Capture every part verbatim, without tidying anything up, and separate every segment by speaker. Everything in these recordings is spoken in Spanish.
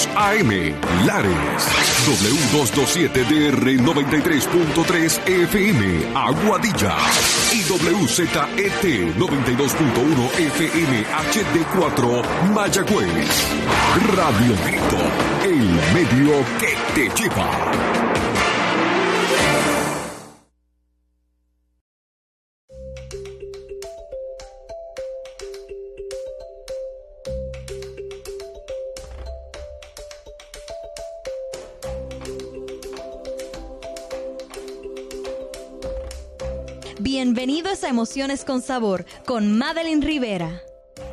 Speaker 1: dos A M, Lares, W doscientos veintisiete D R noventa y tres punto tres F M, Aguadilla, y W Z E T noventa y dos punto uno F M H D cuatro, Mayagüez. Radio Grito, el medio que te lleva.
Speaker 2: Bienvenidos a Emociones con Sabor con Madeline Rivera.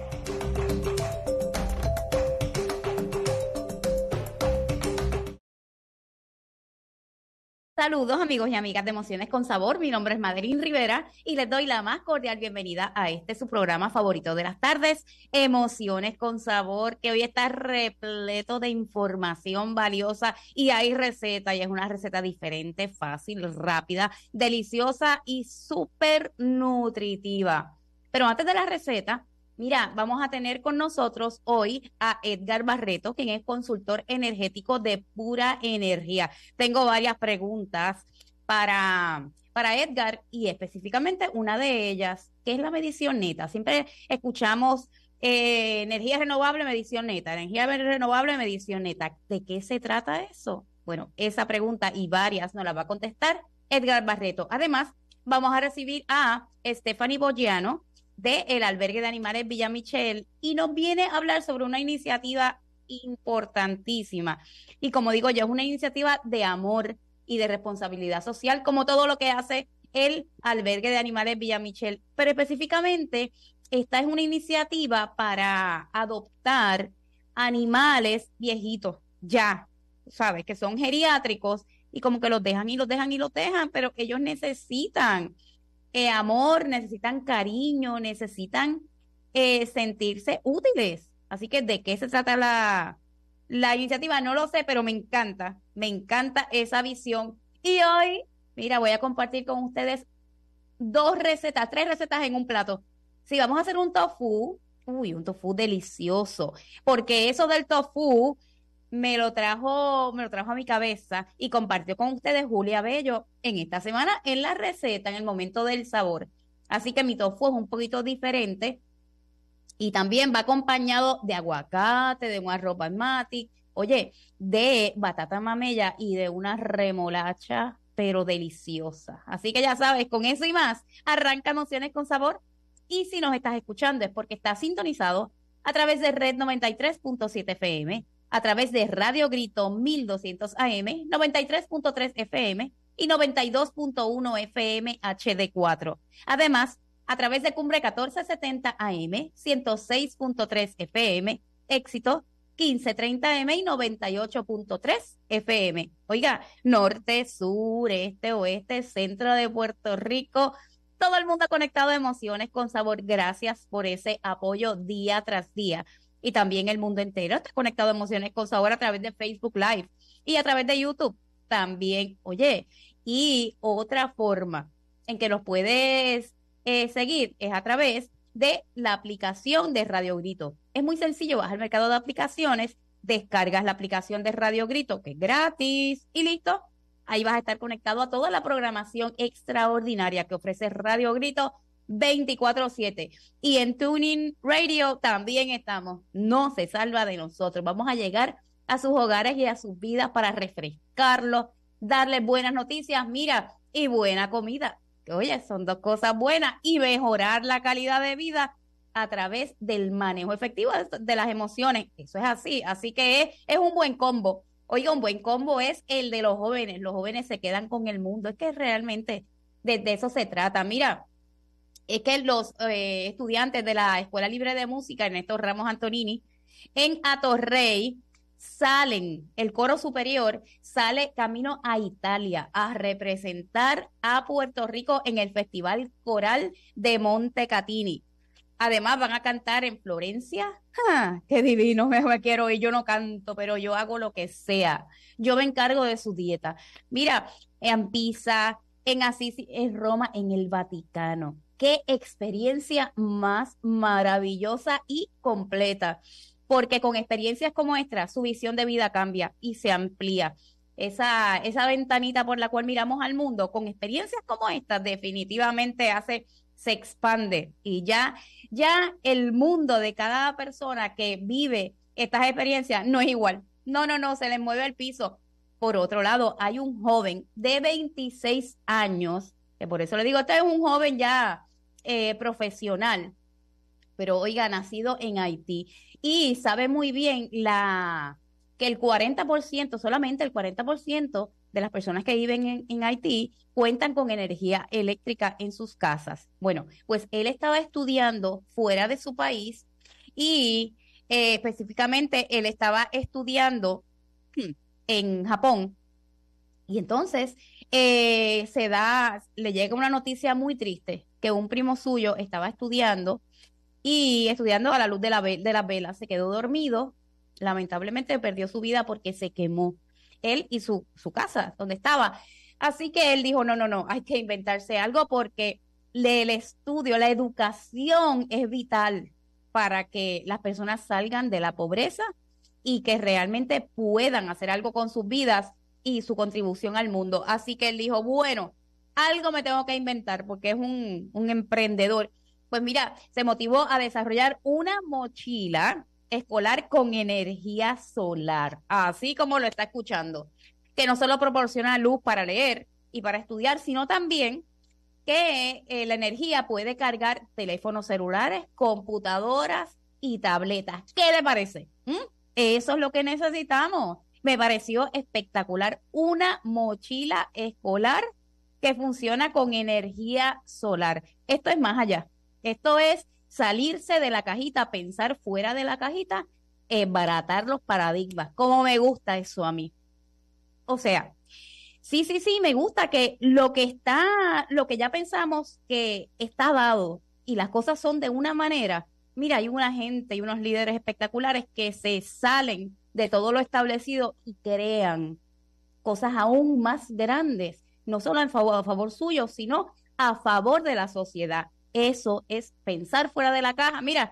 Speaker 3: Saludos amigos y amigas de Emociones con Sabor, mi nombre es Madeline Rivera y les doy la más cordial bienvenida a este su programa favorito de las tardes, Emociones con Sabor, que hoy está repleto de información valiosa y hay receta y es una receta diferente, fácil, rápida, deliciosa y súper nutritiva. Pero antes de la receta, mira, vamos a tener con nosotros hoy a Edgar Barreto, quien es consultor energético de Pura Energía. Tengo varias preguntas para, para Edgar y específicamente una de ellas, que es la medición neta. Siempre escuchamos eh, energía renovable, medición neta, energía renovable, medición neta. ¿De qué se trata eso? Bueno, esa pregunta y varias nos las va a contestar Edgar Barreto. Además, vamos a recibir a Stephanie Bogiano, de el Albergue de Animales Villa Michel, y nos viene a hablar sobre una iniciativa importantísima. Y como digo yo, es una iniciativa de amor y de responsabilidad social, como todo lo que hace el Albergue de Animales Villa Michel. Pero específicamente, esta es una iniciativa para adoptar animales viejitos, ya, ¿sabes? Que son geriátricos y como que los dejan y los dejan y los dejan, pero ellos necesitan Eh, amor, necesitan cariño, necesitan eh, sentirse útiles. Así que, ¿de qué se trata la, la iniciativa? No lo sé, pero me encanta, me encanta esa visión. Y hoy, mira, voy a compartir con ustedes dos recetas, tres recetas en un plato. Sí, vamos a hacer un tofu, uy, un tofu delicioso, porque eso del tofu me lo trajo, me lo trajo a mi cabeza y compartió con ustedes Julia Bello en esta semana en la receta, en el momento del sabor. Así que mi tofu es un poquito diferente y también va acompañado de aguacate, de un arroz basmati, oye, de batata mamella y de una remolacha, pero deliciosa. Así que ya sabes, con eso y más, arranca Emociones con Sabor. Y si nos estás escuchando es porque estás sintonizado a través de Red noventa y tres punto siete F M, a través de Radio Grito mil doscientos A M, noventa y tres punto tres F M y noventa y dos punto uno F M H D cuatro. Además, a través de Cumbre catorce setenta A M, ciento seis punto tres F M, Éxito quince treinta M y noventa y ocho punto tres F M. Oiga, norte, sur, este, oeste, centro de Puerto Rico, todo el mundo conectado a Emociones con Sabor. Gracias por ese apoyo día tras día. Y también el mundo entero está conectado a Emociones con Sabor a través de Facebook Live y a través de YouTube también. Oye, y otra forma en que nos puedes eh, seguir es a través de la aplicación de Radio Grito. Es muy sencillo, vas al mercado de aplicaciones, descargas la aplicación de Radio Grito, que es gratis, y listo. Ahí vas a estar conectado a toda la programación extraordinaria que ofrece Radio Grito veinticuatro siete. Y en Tuning Radio también estamos. No se salva de nosotros. Vamos a llegar a sus hogares y a sus vidas para refrescarlos, darles buenas noticias, mira, y buena comida. Oye, son dos cosas buenas, y mejorar la calidad de vida a través del manejo efectivo de las emociones. Eso es así. Así que es, es un buen combo. Oiga, un buen combo es el de los jóvenes. Los jóvenes se quedan con el mundo. Es que realmente de, de eso se trata. Mira, es que los eh, estudiantes de la Escuela Libre de Música Ernesto Ramos Antonini en Atorrey salen, el coro superior sale camino a Italia a representar a Puerto Rico en el Festival Coral de Montecatini. Además van a cantar en Florencia. ¡Ah, qué divino! Me, me quiero ir. Yo no canto, pero yo hago lo que sea. Yo me encargo de su dieta. Mira, en Pisa, en Asís, en Roma, en el Vaticano. ¡Qué experiencia más maravillosa y completa! porque con experiencias como esta, su visión de vida cambia y se amplía. Esa, esa ventanita por la cual miramos al mundo, con experiencias como esta, definitivamente hace, se expande y ya, ya el mundo de cada persona que vive estas experiencias no es igual. No, no, no, se les mueve el piso. Por otro lado, hay un joven de veintiséis años, que por eso le digo, este es un joven ya eh, profesional, pero oiga, nacido en Haití, y sabe muy bien la que el cuarenta por ciento, solamente el cuarenta por ciento de las personas que viven en, en Haití cuentan con energía eléctrica en sus casas. Bueno, pues él estaba estudiando fuera de su país y eh, específicamente él estaba estudiando en Japón. Y entonces eh, se da, le llega una noticia muy triste, que un primo suyo estaba estudiando y estudiando a la luz de, la ve- de las velas, se quedó dormido, lamentablemente perdió su vida porque se quemó él y su, su casa donde estaba. Así que él dijo, no, no, no, hay que inventarse algo porque le- el estudio, la educación es vital para que las personas salgan de la pobreza y que realmente puedan hacer algo con sus vidas y su contribución al mundo. Así que él dijo, bueno, algo me tengo que inventar porque es un, un emprendedor. Pues mira, se motivó a desarrollar una mochila escolar con energía solar, así como lo está escuchando, que no solo proporciona luz para leer y para estudiar, sino también que eh, la energía puede cargar teléfonos celulares, computadoras y tabletas. ¿Qué le parece? ¿Mm? Eso es lo que necesitamos. Me pareció espectacular. Una mochila escolar que funciona con energía solar. Esto es más allá. Esto es salirse de la cajita, pensar fuera de la cajita, embaratar los paradigmas. Como me gusta eso a mí. O sea, sí, sí, sí, me gusta que lo que está, lo que ya pensamos que está dado y las cosas son de una manera. Mira, hay una gente y unos líderes espectaculares que se salen de todo lo establecido y crean cosas aún más grandes, no solo en favor, a favor suyo, sino a favor de la sociedad. Eso es pensar fuera de la caja, mira,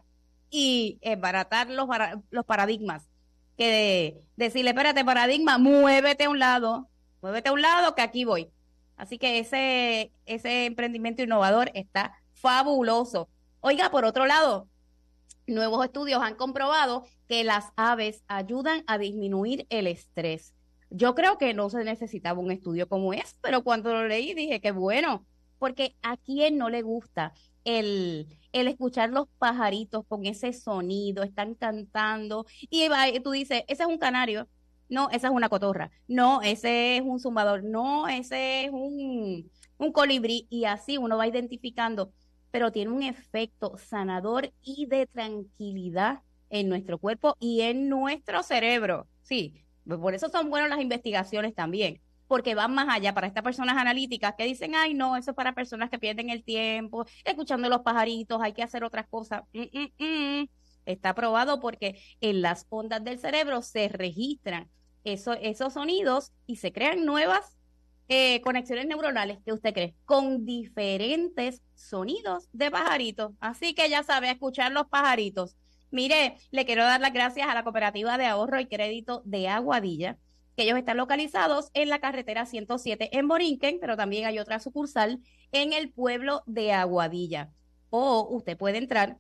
Speaker 3: y embaratar los, para- los paradigmas. Que de, decirle, espérate, paradigma, muévete a un lado, muévete a un lado que aquí voy. Así que ese, ese emprendimiento innovador está fabuloso. Oiga, por otro lado, nuevos estudios han comprobado que las aves ayudan a disminuir el estrés. Yo creo que no se necesitaba un estudio como ese, pero cuando lo leí dije que bueno, porque a quién no le gusta el, el escuchar los pajaritos con ese sonido, están cantando y va- y tú dices, ese es un canario, no, esa es una cotorra, no, ese es un zumbador, no, ese es un, un colibrí y así uno va identificando, pero tiene un efecto sanador y de tranquilidad en nuestro cuerpo y en nuestro cerebro. Sí, por eso son buenas las investigaciones también, porque van más allá para estas personas analíticas que dicen, ay, no, eso es para personas que pierden el tiempo, escuchando los pajaritos, hay que hacer otras cosas. Mm, mm, mm. Está probado porque en las ondas del cerebro se registran eso- esos sonidos y se crean nuevas eh, conexiones neuronales, ¿qué usted cree? Con diferentes sonidos de pajaritos. Así que ya sabe, escuchar los pajaritos. Mire, le quiero dar las gracias a la Cooperativa de Ahorro y Crédito de Aguadilla, que ellos están localizados en la carretera ciento siete en Borinquen, pero también hay otra sucursal en el pueblo de Aguadilla. O usted puede entrar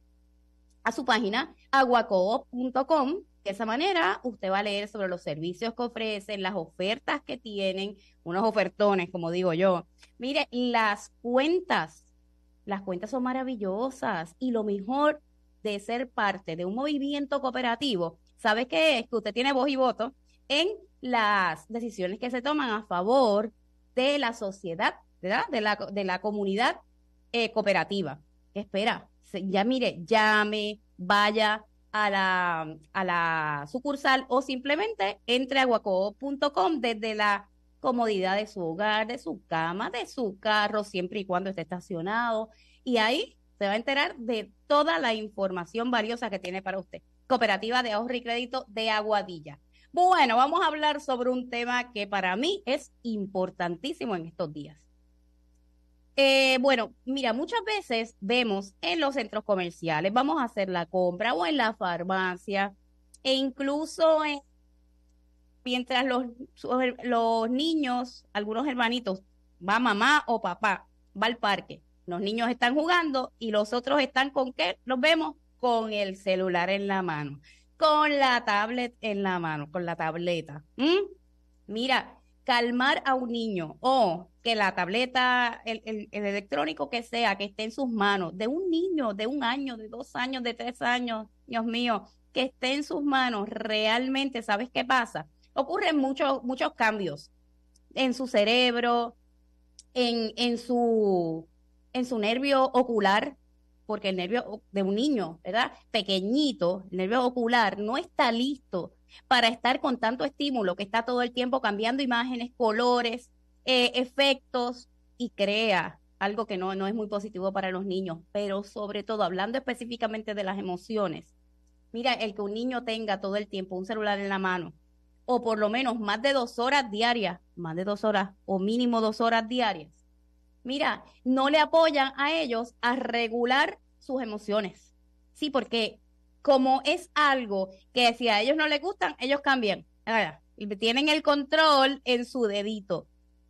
Speaker 3: a su página aguacoop punto com. De esa manera usted va a leer sobre los servicios que ofrecen, las ofertas que tienen, unos ofertones, como digo yo. Mire, las cuentas, las cuentas son maravillosas y lo mejor de ser parte de un movimiento cooperativo, ¿sabe qué es? Que usted tiene voz y voto en las decisiones que se toman a favor de la sociedad, ¿verdad? De la, de la comunidad eh, cooperativa. Espera, se- ya mire, llame, vaya a la, a la sucursal o simplemente entre a aguacoop punto com desde la comodidad de su hogar, de su cama, de su carro, siempre y cuando esté estacionado. Y ahí se va a enterar de toda la información valiosa que tiene para usted. Cooperativa de Ahorro y Crédito de Aguadilla. Bueno, vamos a hablar sobre un tema que para mí es importantísimo en estos días. Eh, bueno, mira, muchas veces vemos en los centros comerciales, vamos a hacer la compra o en la farmacia E incluso eh, mientras los, los niños, algunos hermanitos, va mamá o papá, va al parque, los niños están jugando y los otros están ¿con qué? Los vemos con el celular en la mano, con la tablet en la mano, con la tableta. ¿Mm? Mira, calmar a un niño o que la tableta, el, el, el electrónico que sea, que esté en sus manos, de un niño de un año, de dos años, de tres años, Dios mío, que esté en sus manos, realmente, ¿sabes qué pasa? Ocurren muchos, muchos cambios en su cerebro, en, en su, en su nervio ocular, porque el nervio de un niño, ¿verdad? Pequeñito, el nervio ocular no está listo para estar con tanto estímulo que está todo el tiempo cambiando imágenes, colores, eh, efectos y crea algo que no, no es muy positivo para los niños, pero sobre todo hablando específicamente de las emociones. Mira, el que un niño tenga todo el tiempo un celular en la mano, o por lo menos más de dos horas diarias, más de dos horas o mínimo dos horas diarias, mira, no le apoyan a ellos a regular sus emociones. Sí, porque como es algo que si a ellos no les gustan, ellos cambian. Ahora, tienen el control en su dedito.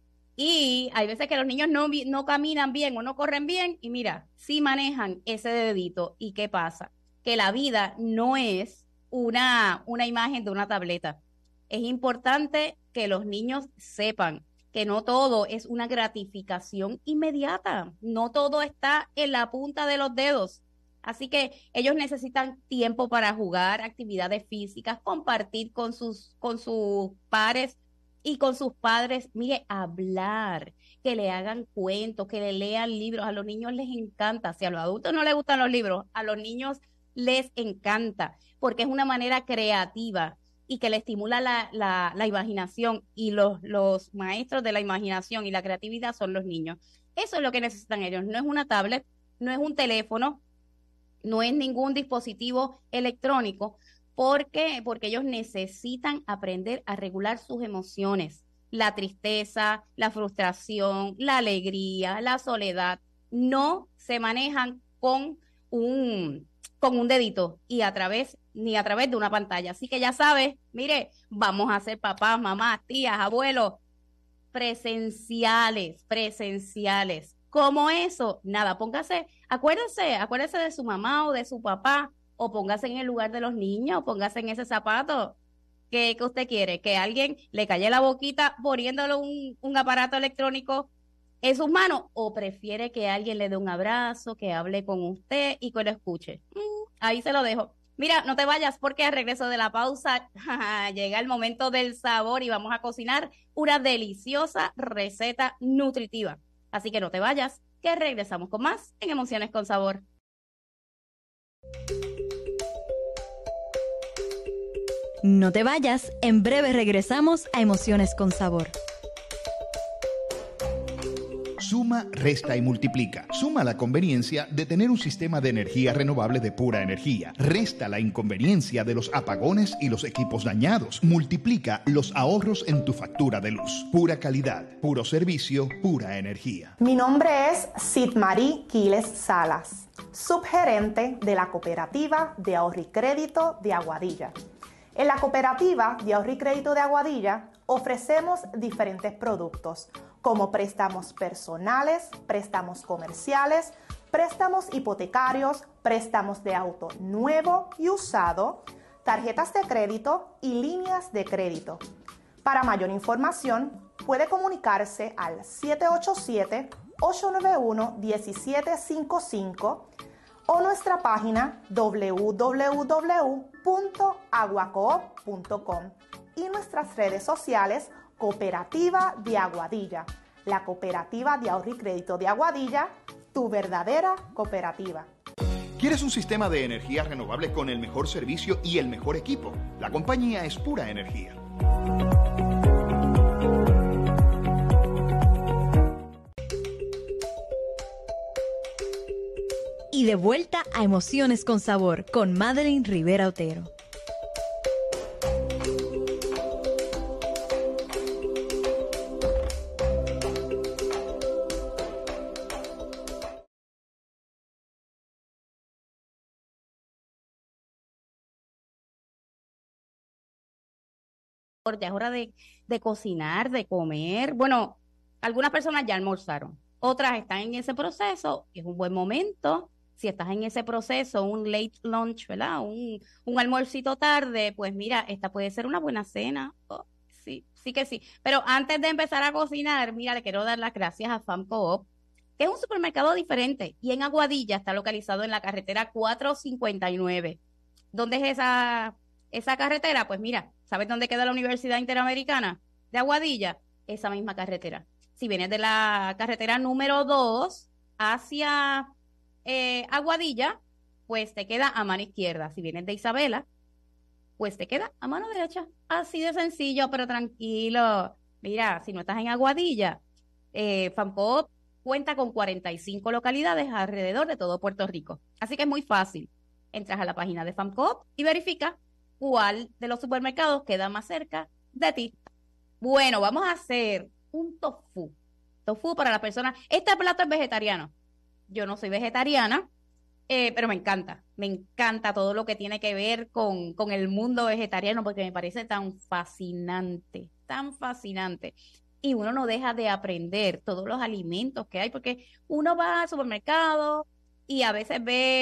Speaker 3: Y hay veces que los niños no, no caminan bien o no corren bien y mira, sí manejan ese dedito. ¿Y qué pasa? Que la vida no es una, una imagen de una tableta. Es importante que los niños sepan que no todo es una gratificación inmediata, no todo está en la punta de los dedos. Así que ellos necesitan tiempo para jugar, actividades físicas, compartir con sus, con sus pares y con sus padres. Mire, hablar, que le hagan cuentos, que le lean libros. A los niños les encanta. Si a los adultos no les gustan los libros, a los niños les encanta, porque es una manera creativa y que le estimula la, la, la imaginación, y los, los maestros de la imaginación y la creatividad son los niños. Eso es lo que necesitan ellos, no es una tablet, no es un teléfono, no es ningún dispositivo electrónico, porque, porque ellos necesitan aprender a regular sus emociones, la tristeza, la frustración, la alegría, la soledad, no se manejan con un, con un dedito y a través ni a través de una pantalla. Así que ya sabes, mire, vamos a ser papás, mamás, tías, abuelos, presenciales, presenciales. ¿Cómo eso? Nada, póngase, acuérdese, acuérdese de su mamá o de su papá, o póngase en el lugar de los niños, póngase en ese zapato. ¿Qué, qué usted quiere? ¿Que alguien le calle la boquita poniéndole un, un aparato electrónico en sus manos? ¿O prefiere que alguien le dé un abrazo, que hable con usted y que lo escuche? Mm, ahí se lo dejo. Mira, no te vayas porque al regreso de la pausa llega el momento del sabor y vamos a cocinar una deliciosa receta nutritiva. Así que no te vayas, que regresamos con más en Emociones con Sabor.
Speaker 2: No te vayas, en breve regresamos a Emociones con Sabor.
Speaker 4: Suma, resta y multiplica. Suma la conveniencia de tener un sistema de energía renovable de pura energía. Resta la inconveniencia de los apagones y los equipos dañados. Multiplica los ahorros en tu factura de luz. Pura calidad, puro servicio, pura energía.
Speaker 5: Mi nombre es Sidmarí Quiles Salas, subgerente de la Cooperativa de Ahorro y Crédito de Aguadilla. En la Cooperativa de Ahorro y Crédito de Aguadilla ofrecemos diferentes productos como préstamos personales, préstamos comerciales, préstamos hipotecarios, préstamos de auto nuevo y usado, tarjetas de crédito y líneas de crédito. Para mayor información, puede comunicarse al siete ocho siete, ocho nueve uno, uno siete cinco cinco o nuestra página w w w punto aguacoop punto com y nuestras redes sociales Cooperativa de Aguadilla, la Cooperativa de Ahorro y Crédito de Aguadilla, tu verdadera cooperativa.
Speaker 4: ¿Quieres un sistema de energía renovable con el mejor servicio y el mejor equipo? La compañía es Pura Energía.
Speaker 2: Y de vuelta a Emociones con Sabor con Madeline Rivera Otero.
Speaker 3: ya es hora de, de cocinar, de comer. Bueno, algunas personas ya almorzaron, otras están en ese proceso, es un buen momento. Si estás en ese proceso, un late lunch, ¿verdad? Un, un almuercito tarde, pues mira, esta puede ser una buena cena. Oh, sí, sí que sí. Pero antes de empezar a cocinar, mira, le quiero dar las gracias a Farm Co-op, que es un supermercado diferente y en Aguadilla está localizado en la carretera cuatrocientos cincuenta y nueve. ¿Dónde es esa, esa carretera? Pues mira, ¿sabes dónde queda la Universidad Interamericana de Aguadilla? Esa misma carretera. Si vienes de la carretera número dos hacia eh, Aguadilla, pues te queda a mano izquierda. Si vienes de Isabela, pues te queda a mano derecha. Así de sencillo, pero tranquilo. Mira, si no estás en Aguadilla, eh, Farm Co-op cuenta con cuarenta y cinco localidades alrededor de todo Puerto Rico. Así que es muy fácil. Entras a la página de Farm Co-op y verifica cuál de los supermercados queda más cerca de ti. Bueno, vamos a hacer un tofu. Tofu para las personas. Este plato es vegetariano. Yo no soy vegetariana, eh, pero me encanta. Me encanta todo lo que tiene que ver con, con el mundo vegetariano porque me parece tan fascinante, tan fascinante. Y uno no deja de aprender todos los alimentos que hay, porque uno va al supermercado y a veces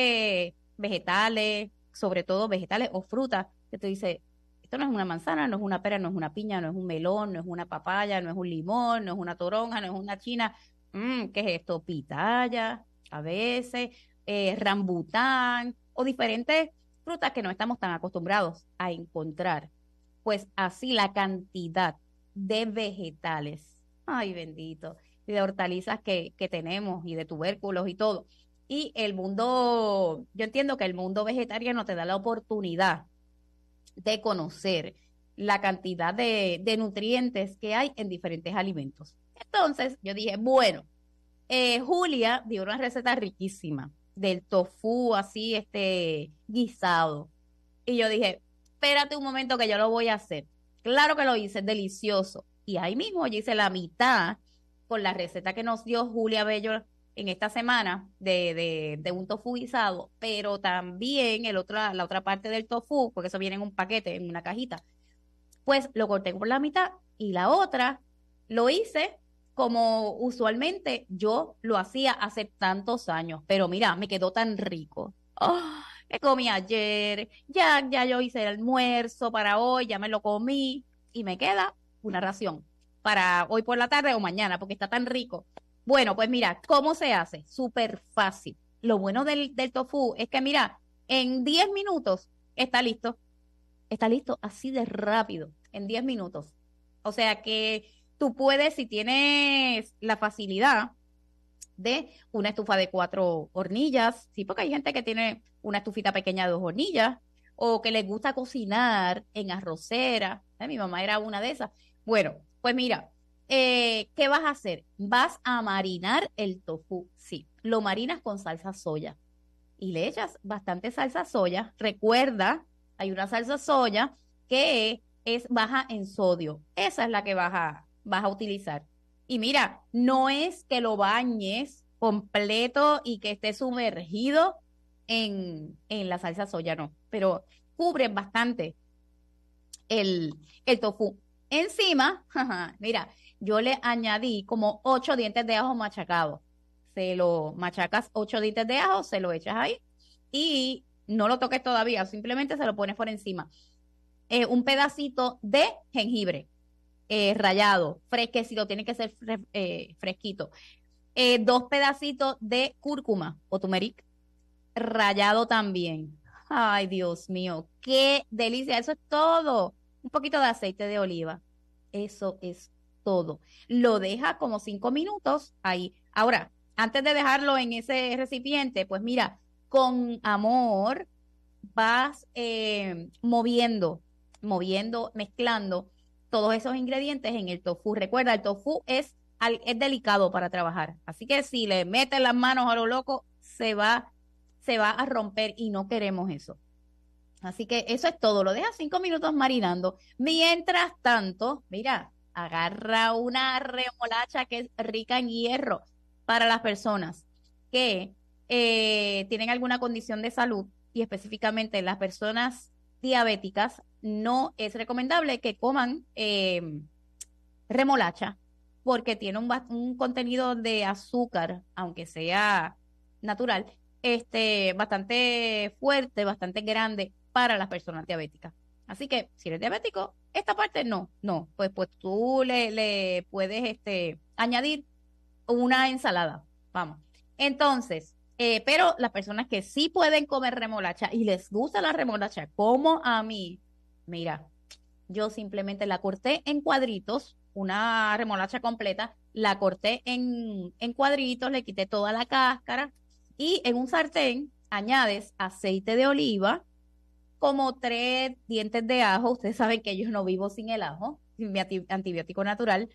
Speaker 3: ve vegetales, sobre todo vegetales o frutas, que tú dices, esto no es una manzana, no es una pera, no es una piña, no es un melón, no es una papaya, no es un limón, no es una toronja, no es una china. Mm, ¿qué es esto? Pitaya, a veces, eh, rambután, o diferentes frutas que no estamos tan acostumbrados a encontrar. Pues así la cantidad de vegetales, ay bendito, y de hortalizas que, que tenemos y de tubérculos y todo. Y el mundo, yo entiendo que el mundo vegetariano te da la oportunidad de conocer la cantidad de, de nutrientes que hay en diferentes alimentos. Entonces yo dije, bueno, eh, Julia dio una receta riquísima del tofu así, este, guisado. Y yo dije, espérate un momento que yo lo voy a hacer. Claro que lo hice, es delicioso. Y ahí mismo yo hice la mitad con la receta que nos dio Julia Bello en esta semana de, de, de un tofu guisado, pero también el otro, la otra parte del tofu, porque eso viene en un paquete, en una cajita, pues lo corté por la mitad y la otra lo hice como usualmente yo lo hacía hace tantos años, pero mira, me quedó tan rico. Oh, me comí ayer, ya, ya yo hice el almuerzo para hoy, ya me lo comí y me queda una ración para hoy por la tarde o mañana porque está tan rico. Bueno, pues mira, ¿cómo se hace? Súper fácil. Lo bueno del, del tofu es que mira, en diez minutos está listo. Está listo así de rápido, en diez minutos. O sea que tú puedes, si tienes la facilidad de una estufa de cuatro hornillas, sí, porque hay gente que tiene una estufita pequeña de dos hornillas, o que les gusta cocinar en arrocera. ¿Eh? Mi mamá era una de esas. Bueno, pues mira, eh, ¿qué vas a hacer? Vas a marinar el tofu, sí, lo marinas con salsa soya y le echas bastante salsa soya. Recuerda, hay una salsa soya que es baja en sodio, esa es la que vas a, vas a utilizar. Y mira, no es que lo bañes completo y que esté sumergido en, en la salsa soya, no, pero cubre bastante el, el tofu. Encima, jaja, mira, yo le añadí como ocho dientes de ajo machacados. Se lo machacas ocho dientes de ajo, se lo echas ahí y no lo toques todavía, simplemente se lo pones por encima. Eh, un pedacito de jengibre eh, rallado, fresquecito, tiene que ser fre eh, fresquito. Eh, dos pedacitos de cúrcuma o turmeric rallado también. Ay, Dios mío, qué delicia. Eso es todo. Un poquito de aceite de oliva. Eso es todo. Lo deja como cinco minutos ahí. Ahora, antes de dejarlo en ese recipiente, pues mira, con amor vas eh, moviendo, moviendo, mezclando todos esos ingredientes en el tofu. Recuerda, el tofu es, es delicado para trabajar. Así que si le metes las manos a lo loco, se va, se va a romper y no queremos eso. Así que eso es todo. Lo dejas cinco minutos marinando. Mientras tanto, mira, agarra una remolacha que es rica en hierro para las personas que eh, tienen alguna condición de salud y específicamente las personas diabéticas no es recomendable que coman eh, remolacha porque tiene un, un contenido de azúcar, aunque sea natural, este, bastante fuerte, bastante grande para las personas diabéticas. Así que si eres diabético, esta parte no, no, pues, pues tú le, le puedes este, añadir una ensalada, vamos. Entonces, eh, pero las personas que sí pueden comer remolacha y les gusta la remolacha, como a mí, mira, yo simplemente la corté en cuadritos, una remolacha completa, la corté en, en cuadritos, le quité toda la cáscara y en un sartén añades aceite de oliva, como tres dientes de ajo. Ustedes saben que yo no vivo sin el ajo, sin mi antibiótico natural.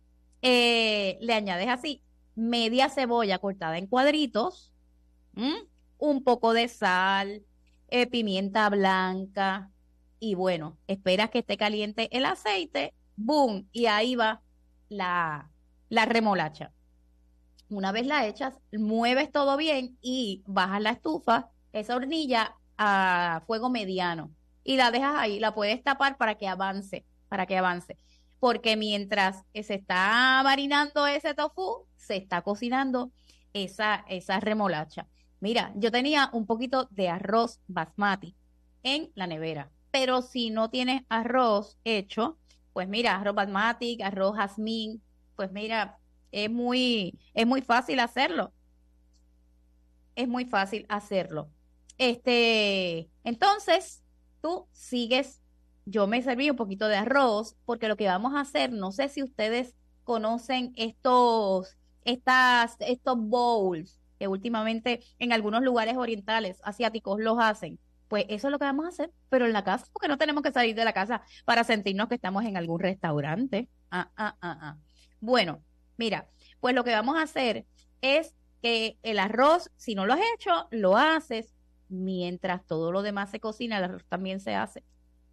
Speaker 3: Eh, le añades así media cebolla cortada en cuadritos, ¿m? Un poco de sal, eh, pimienta blanca y bueno, esperas que esté caliente el aceite, ¡boom! Y ahí va la, la remolacha. Una vez la echas, mueves todo bien y bajas la estufa, esa hornilla a fuego mediano y la dejas ahí, la puedes tapar para que avance, para que avance. Porque mientras se está marinando ese tofu, se está cocinando esa, esa remolacha. Mira, yo tenía un poquito de arroz basmati en la nevera, pero si no tienes arroz hecho, pues mira, arroz basmati, arroz jazmín, pues mira, es muy, es muy fácil hacerlo. Es muy fácil hacerlo. Este, entonces, tú sigues. Yo me serví un poquito de arroz porque lo que vamos a hacer, no sé si ustedes conocen estos, estas, estos bowls que últimamente en algunos lugares orientales, asiáticos los hacen. Pues eso es lo que vamos a hacer, pero en la casa, porque no tenemos que salir de la casa para sentirnos que estamos en algún restaurante. Ah, ah, ah, ah. Bueno, mira, pues lo que vamos a hacer es que el arroz, si no lo has hecho, lo haces mientras todo lo demás se cocina, el arroz también se hace.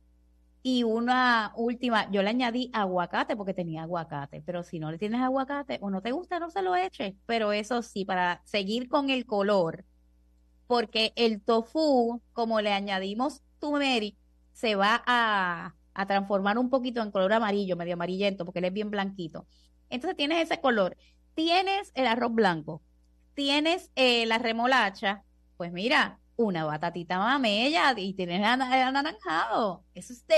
Speaker 3: Y una última, yo le añadí aguacate porque tenía aguacate, pero si no le tienes aguacate o no te gusta, no se lo eches. Pero eso sí, para seguir con el color, porque el tofu, como le añadimos turmeric, se va a, a transformar un poquito en color amarillo, medio amarillento, porque él es bien blanquito. Entonces tienes ese color. Tienes el arroz blanco, tienes eh, la remolacha, pues mira, una batatita mamella y tienes el anaranjado. Eso es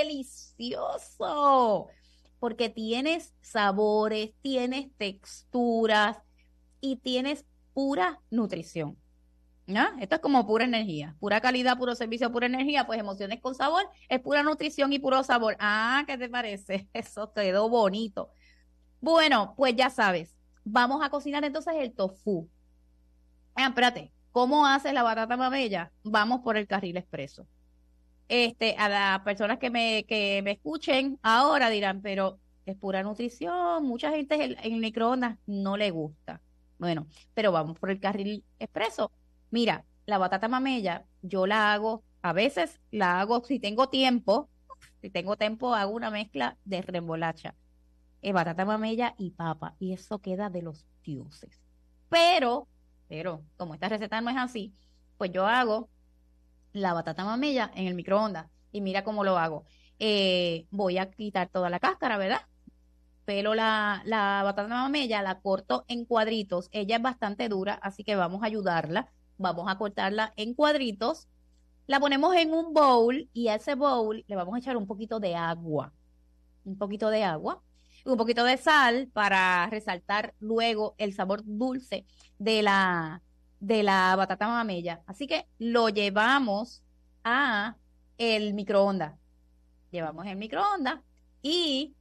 Speaker 3: delicioso, porque tienes sabores, tienes texturas y tienes pura nutrición. ¿No? Esto es como pura energía, pura calidad, puro servicio, pura energía, pues emociones con sabor, es pura nutrición y puro sabor. Ah, ¿qué te parece? Eso quedó bonito. Bueno, pues ya sabes, vamos a cocinar entonces el tofu. Ah, espérate, ¿cómo haces la batata mamella? Vamos por el carril expreso. Este, a las personas que me, que me escuchen ahora dirán, pero es pura nutrición, mucha gente en el, en el microondas no le gusta. Bueno, pero vamos por el carril expreso. Mira, la batata mamella, yo la hago, a veces la hago, si tengo tiempo, si tengo tiempo, hago una mezcla de remolacha, eh, batata mamella y papa, y eso queda de los dioses. Pero, pero, como esta receta no es así, pues yo hago la batata mamella en el microondas, y mira cómo lo hago. Eh, voy a quitar toda la cáscara, ¿verdad? Pelo la, la batata mamella, la corto en cuadritos, ella es bastante dura, así que vamos a ayudarla. Vamos a cortarla en cuadritos, la ponemos en un bowl y a ese bowl le vamos a echar un poquito de agua, un poquito de agua, y un poquito de sal para resaltar luego el sabor dulce de la, de la batata mamella. Así que lo llevamos a el microondas, llevamos el microondas y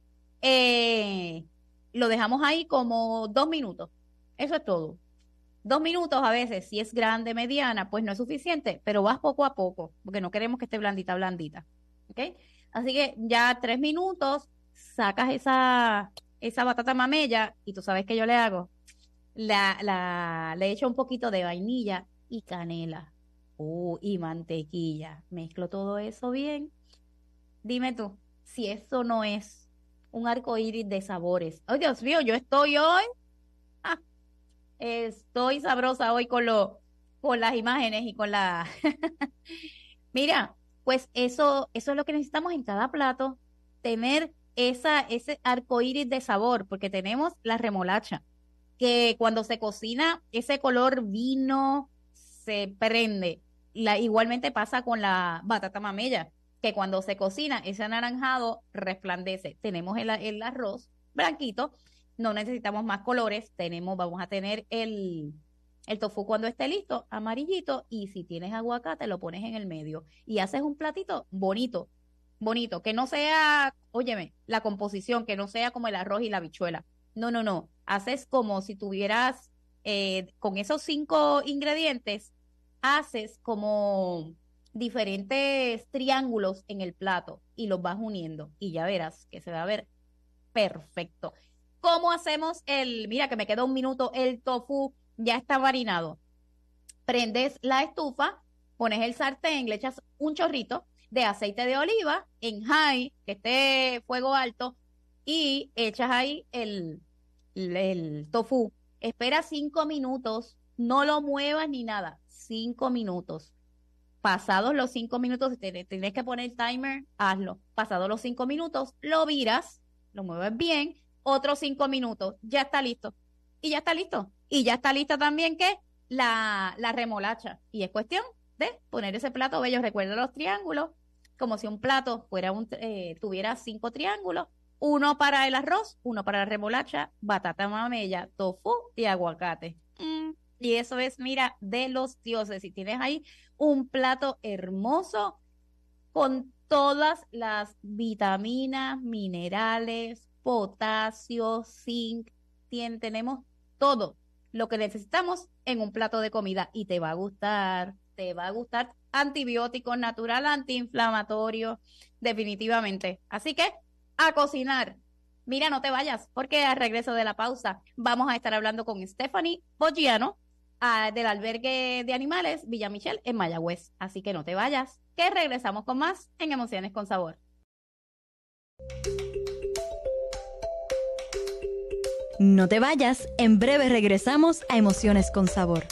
Speaker 3: eh, lo dejamos ahí como dos minutos. Eso es todo. Dos minutos a veces, si es grande, mediana, pues no es suficiente, pero vas poco a poco, porque no queremos que esté blandita, blandita. ¿Ok? Así que ya tres minutos, sacas esa, esa batata mamella y tú sabes que yo le hago. La, la, le echo un poquito de vainilla y canela. Uh, y mantequilla. Mezclo todo eso bien. Dime tú, si eso no es un arco iris de sabores. ¡Ay, Dios mío! Yo estoy hoy. Ah, Estoy sabrosa hoy con lo, con las imágenes y con la... Mira, Pues eso, eso es lo que necesitamos en cada plato, tener esa, ese arcoíris de sabor, porque tenemos la remolacha, que cuando se cocina, ese color vino se prende. La, igualmente pasa con la batata mamella, que cuando se cocina, ese anaranjado resplandece. Tenemos el, el arroz blanquito, no necesitamos más colores, tenemos, vamos a tener el, el tofu cuando esté listo, amarillito, y si tienes aguacate, lo pones en el medio y haces un platito bonito, bonito, que no sea, óyeme, la composición, que no sea como el arroz y la habichuela. No, no, no. Haces como si tuvieras, eh, con esos cinco ingredientes, haces como diferentes triángulos en el plato y los vas uniendo y ya verás que se va a ver perfecto. ¿Cómo hacemos el, mira que me queda un minuto, el tofu ya está marinado? Prendes la estufa, pones el sartén, le echas un chorrito de aceite de oliva en high, que esté fuego alto, y echas ahí el, el, el tofu. Espera cinco minutos, no lo muevas ni nada, cinco minutos. Pasados los cinco minutos, si tienes, tienes que poner timer, hazlo. Pasados los cinco minutos, lo viras, lo mueves bien, otros cinco minutos, ya está listo. Y ya está listo. Y ya está lista también, ¿qué? La, la remolacha. Y es cuestión de poner ese plato bello. Recuerda los triángulos, como si un plato fuera un, eh, tuviera cinco triángulos. Uno para el arroz, uno para la remolacha, batata mamella, tofu y aguacate. Mm, y eso es, mira, de los dioses. Si tienes ahí un plato hermoso con todas las vitaminas, minerales, potasio, zinc, tien, tenemos todo lo que necesitamos en un plato de comida y te va a gustar, te va a gustar. Antibiótico natural, antiinflamatorio, definitivamente. Así que a cocinar. Mira, no te vayas, porque al regreso de la pausa vamos a estar hablando con Stephanie Boggiano uh, del albergue de animales Villa Michel en Mayagüez. Así que no te vayas, que regresamos con más en Emociones con Sabor.
Speaker 2: No te vayas, en breve regresamos a Emociones con Sabor.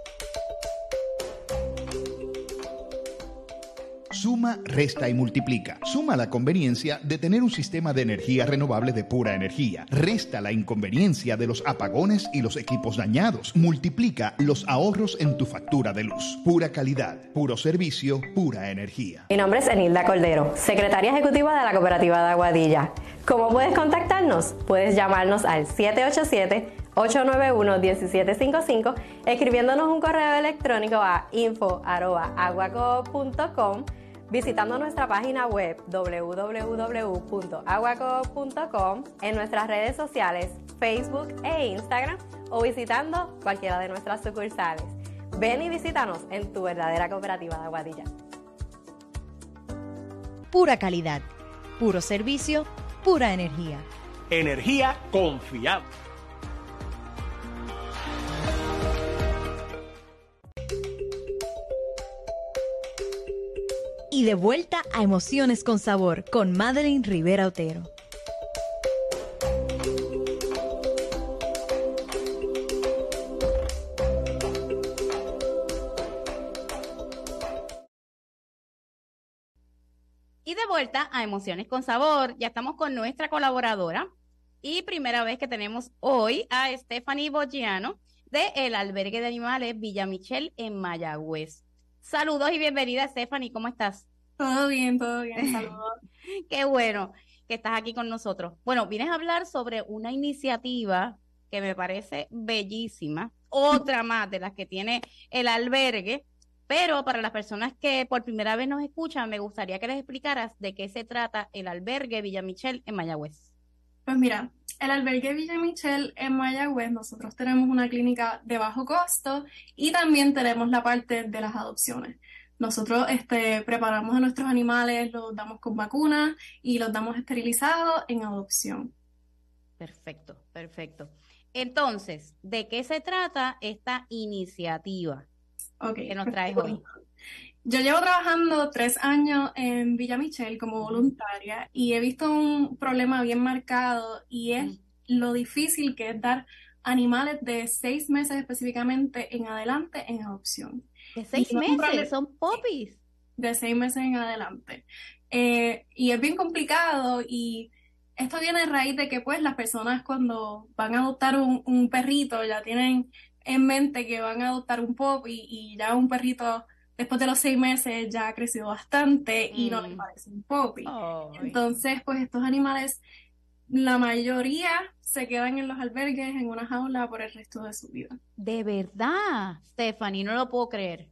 Speaker 4: Suma, resta y multiplica. Suma la conveniencia de tener un sistema de energía renovable de pura energía. Resta la inconveniencia de los apagones y los equipos dañados. Multiplica los ahorros en tu factura de luz. Pura calidad, puro servicio, pura energía.
Speaker 6: Mi nombre es Enilda Cordero, secretaria ejecutiva de la Cooperativa de Aguadilla. ¿Cómo puedes contactarnos? Puedes llamarnos al siete ocho siete, ocho nueve uno, uno siete cinco cinco, escribiéndonos un correo electrónico a info arroba aguacoop punto com, visitando nuestra página web doble u doble u doble u punto aguacoop punto com, en nuestras redes sociales Facebook e Instagram, o visitando cualquiera de nuestras sucursales. Ven y visítanos en tu verdadera cooperativa de Aguadilla.
Speaker 2: Pura calidad, puro servicio, pura energía.
Speaker 7: Energía confiable.
Speaker 2: Y de vuelta a Emociones con Sabor con Madeline Rivera Otero.
Speaker 3: Y de vuelta a Emociones con Sabor, ya estamos con nuestra colaboradora y primera vez que tenemos hoy a Stephanie Boggiano de el albergue de animales Villa Michel en Mayagüez. Saludos y bienvenida, Stephanie, ¿cómo estás?
Speaker 8: Todo bien, todo bien, saludos.
Speaker 3: Qué bueno que estás aquí con nosotros. Bueno, vienes a hablar sobre una iniciativa que me parece bellísima, otra más de las que tiene el albergue, pero para las personas que por primera vez nos escuchan, me gustaría que les explicaras de qué se trata el albergue Villa Michel en Mayagüez.
Speaker 8: Pues mira, el albergue Villa Michel en Mayagüez, nosotros tenemos una clínica de bajo costo y también tenemos la parte de las adopciones. Nosotros este, preparamos a nuestros animales, los damos con vacunas y los damos esterilizados en adopción.
Speaker 3: Perfecto, perfecto. Entonces, ¿de qué se trata esta iniciativa
Speaker 8: okay,
Speaker 3: que nos traes hoy?
Speaker 8: Yo llevo trabajando tres años en Villa Michel como voluntaria y he visto un problema bien marcado y es lo difícil que es dar animales de seis meses específicamente en adelante en adopción.
Speaker 3: ¿De seis meses? ¿Son popis?
Speaker 8: de seis meses en adelante. Eh, y es bien complicado y esto viene a raíz de que pues las personas cuando van a adoptar un, un perrito ya tienen en mente que van a adoptar un pup y, y ya un perrito después de los seis meses ya ha crecido bastante y no les
Speaker 3: Mm.
Speaker 8: parece un puppy.
Speaker 3: Ay.
Speaker 8: Entonces pues estos animales, la mayoría se quedan en los albergues en una jaula por el resto de su vida.
Speaker 3: De verdad, Stephanie, no lo puedo creer.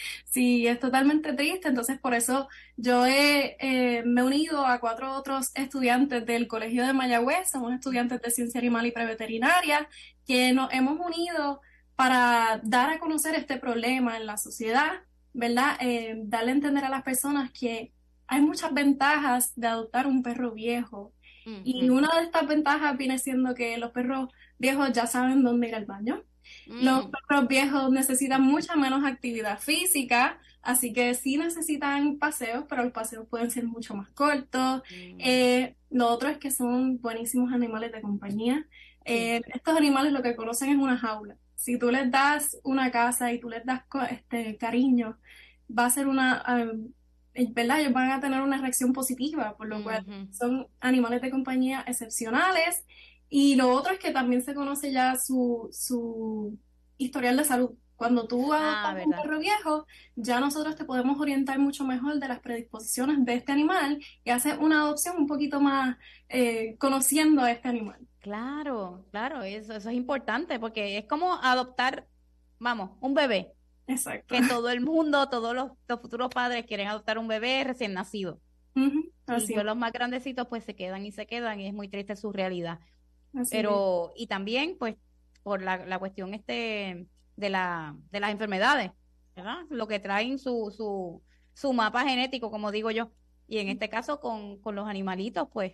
Speaker 8: Sí, es totalmente triste, entonces por eso yo he, eh, me he unido a cuatro otros estudiantes del Colegio de Mayagüez, somos estudiantes de Ciencia Animal y Preveterinaria, que nos hemos unido para dar a conocer este problema en la sociedad, ¿verdad? Eh, darle a entender a las personas que hay muchas ventajas de adoptar un perro viejo.
Speaker 3: Ujú.
Speaker 8: Y una de estas ventajas viene siendo que los perros viejos ya saben dónde ir al baño. Los
Speaker 3: Mm.
Speaker 8: perros viejos necesitan mucha menos actividad física, así que sí necesitan paseos, pero los paseos pueden ser mucho más cortos.
Speaker 3: Mm.
Speaker 8: Eh, lo otro es que son buenísimos animales de compañía. Eh, estos animales lo que conocen es una jaula. Si tú les das una casa y tú les das co- este cariño, va a ser una, um, eh, ¿verdad? Ellos van a tener una reacción positiva, por lo cual
Speaker 3: Ujú.
Speaker 8: son animales de compañía excepcionales. Y lo otro es que también se conoce ya su, su historial de salud. Cuando tú
Speaker 3: Ah,
Speaker 8: adoptas un
Speaker 3: verdad.
Speaker 8: perro viejo, ya nosotros te podemos orientar mucho mejor de las predisposiciones de este animal y hacer una adopción un poquito más eh, conociendo a este animal.
Speaker 3: Claro, claro, eso, eso es importante porque es como adoptar, vamos, un bebé,
Speaker 8: Exacto.
Speaker 3: que todo el mundo, todos los, los futuros padres quieren adoptar un bebé recién nacido.
Speaker 8: Ujú,
Speaker 3: Y
Speaker 8: así
Speaker 3: yo
Speaker 8: es,
Speaker 3: los más grandecitos pues se quedan y se quedan y es muy triste su realidad.
Speaker 8: así es.
Speaker 3: Pero, y también pues por la, la cuestión este de la, de las enfermedades, ¿verdad? Lo que traen su, su, su mapa genético, como digo yo. Y en este caso con, con los animalitos, pues,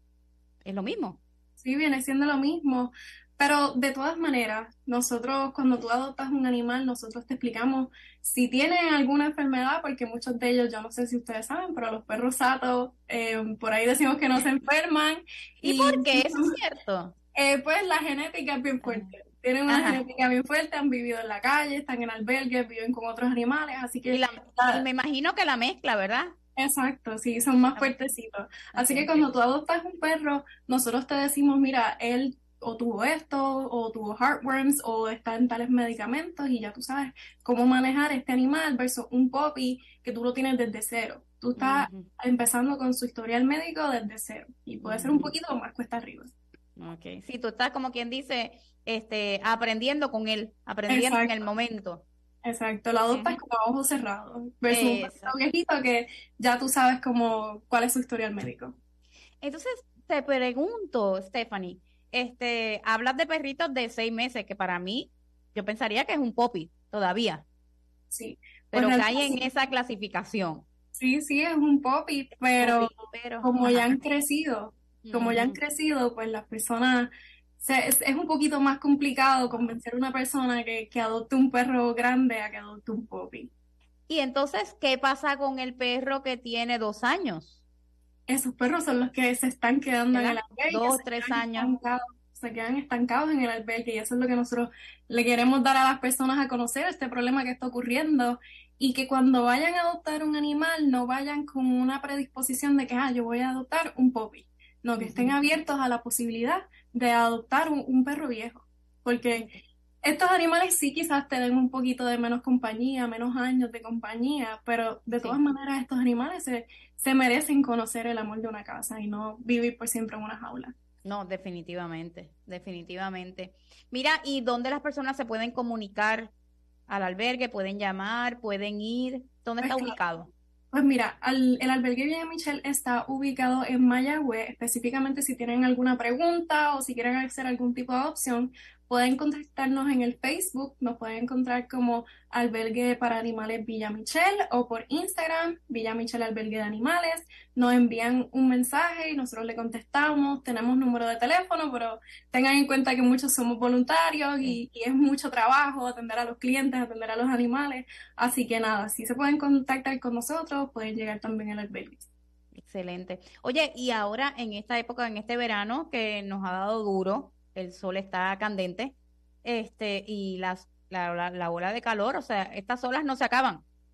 Speaker 3: es lo mismo.
Speaker 8: Sí, viene siendo lo mismo, pero de todas maneras, nosotros cuando tú adoptas un animal, nosotros te explicamos si tienen alguna enfermedad, porque muchos de ellos, yo no sé si ustedes saben, pero los perros satos, eh, por ahí decimos que no se enferman.
Speaker 3: ¿Y por qué? Eso es cierto.
Speaker 8: Eh, pues la genética es bien fuerte. Tienen una
Speaker 3: Ajá.
Speaker 8: genética bien fuerte, han vivido en la calle, están en albergues, viven con otros animales, así
Speaker 3: Y,
Speaker 8: que...
Speaker 3: la,
Speaker 8: ah,
Speaker 3: y me imagino que la mezcla, ¿verdad?
Speaker 8: exacto, sí, son más fuertecitos. Así
Speaker 3: Ok.
Speaker 8: que cuando tú adoptas un perro, nosotros te decimos, mira, él o tuvo esto, o tuvo heartworms, o está en tales medicamentos, y ya tú sabes cómo manejar este animal versus un puppy que tú lo tienes desde cero. Tú estás
Speaker 3: Ujú.
Speaker 8: empezando con su historial médico desde cero, y puede ser un
Speaker 3: Ujú.
Speaker 8: poquito más cuesta arriba.
Speaker 3: Okay. Sí, tú estás como quien dice, este, aprendiendo con él, aprendiendo en el
Speaker 8: Exacto.
Speaker 3: momento.
Speaker 8: Exacto, la adoptas
Speaker 3: Ujú.
Speaker 8: como a ojos cerrados, versus un perro
Speaker 3: Exacto.
Speaker 8: viejito que ya tú sabes cómo, cuál es su historial médico.
Speaker 3: Entonces, te pregunto, Stephanie, este, hablas de perritos de seis meses, que para mí, yo pensaría que es un puppy todavía,
Speaker 8: Sí, pues
Speaker 3: pero
Speaker 8: realmente
Speaker 3: cae en
Speaker 8: sí,
Speaker 3: esa clasificación.
Speaker 8: sí, sí, es un puppy, pero
Speaker 3: Puppy, pero,
Speaker 8: como ya
Speaker 3: ajá.
Speaker 8: han crecido, como ya han
Speaker 3: Ujú.
Speaker 8: crecido, pues las personas, se- es, es un poquito más complicado convencer a una persona que, que adopte un perro grande a que adopte un puppy.
Speaker 3: Y entonces, ¿qué pasa con el perro que tiene dos años?
Speaker 8: Esos perros son los que se están quedando en el
Speaker 3: ¿Verdad?
Speaker 8: albergue,
Speaker 3: Dos,
Speaker 8: se
Speaker 3: tres
Speaker 8: quedan
Speaker 3: años.
Speaker 8: estancados, se quedan estancados en el albergue y eso es lo que nosotros le queremos dar a las personas a conocer, este problema que está ocurriendo y que cuando vayan a adoptar un animal no vayan con una predisposición de que, ah, yo voy a adoptar un puppy, no, que estén
Speaker 3: Ujú.
Speaker 8: abiertos a la posibilidad de adoptar un, un perro viejo, porque estos animales sí quizás te den un poquito de menos compañía, menos años de compañía, pero de todas
Speaker 3: Sí.
Speaker 8: maneras estos animales se, se merecen conocer el amor de una casa y no vivir por siempre en una jaula.
Speaker 3: No, definitivamente, definitivamente. Mira, ¿y dónde las personas se pueden comunicar al albergue? ¿Pueden llamar? ¿Pueden ir? ¿Dónde
Speaker 8: Pues
Speaker 3: está
Speaker 8: claro.
Speaker 3: ubicado?
Speaker 8: Pues mira, al- el albergue Villa Michelle está ubicado en Mayagüez. Específicamente si tienen alguna pregunta o si quieren hacer algún tipo de adopción, pueden contactarnos en el Facebook, nos pueden encontrar como Albergue para Animales Villa Michelle o por Instagram, Villa Michelle Albergue de Animales. Nos envían un mensaje y nosotros le contestamos. Tenemos número de teléfono, pero tengan en cuenta que muchos somos voluntarios y, y es mucho trabajo atender a los clientes, atender a los animales. Así que nada, si se pueden contactar con nosotros, pueden llegar también al albergue.
Speaker 3: Excelente. Oye, y ahora en esta época, en este verano que nos ha dado duro, el sol está candente, este, y las, la, la, la ola de calor, o sea, estas olas no se acaban.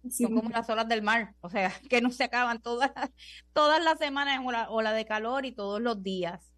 Speaker 8: Sí.
Speaker 3: Son como las olas del mar, o sea, que no se acaban todas, todas las semanas en ola, ola de calor y todos los días.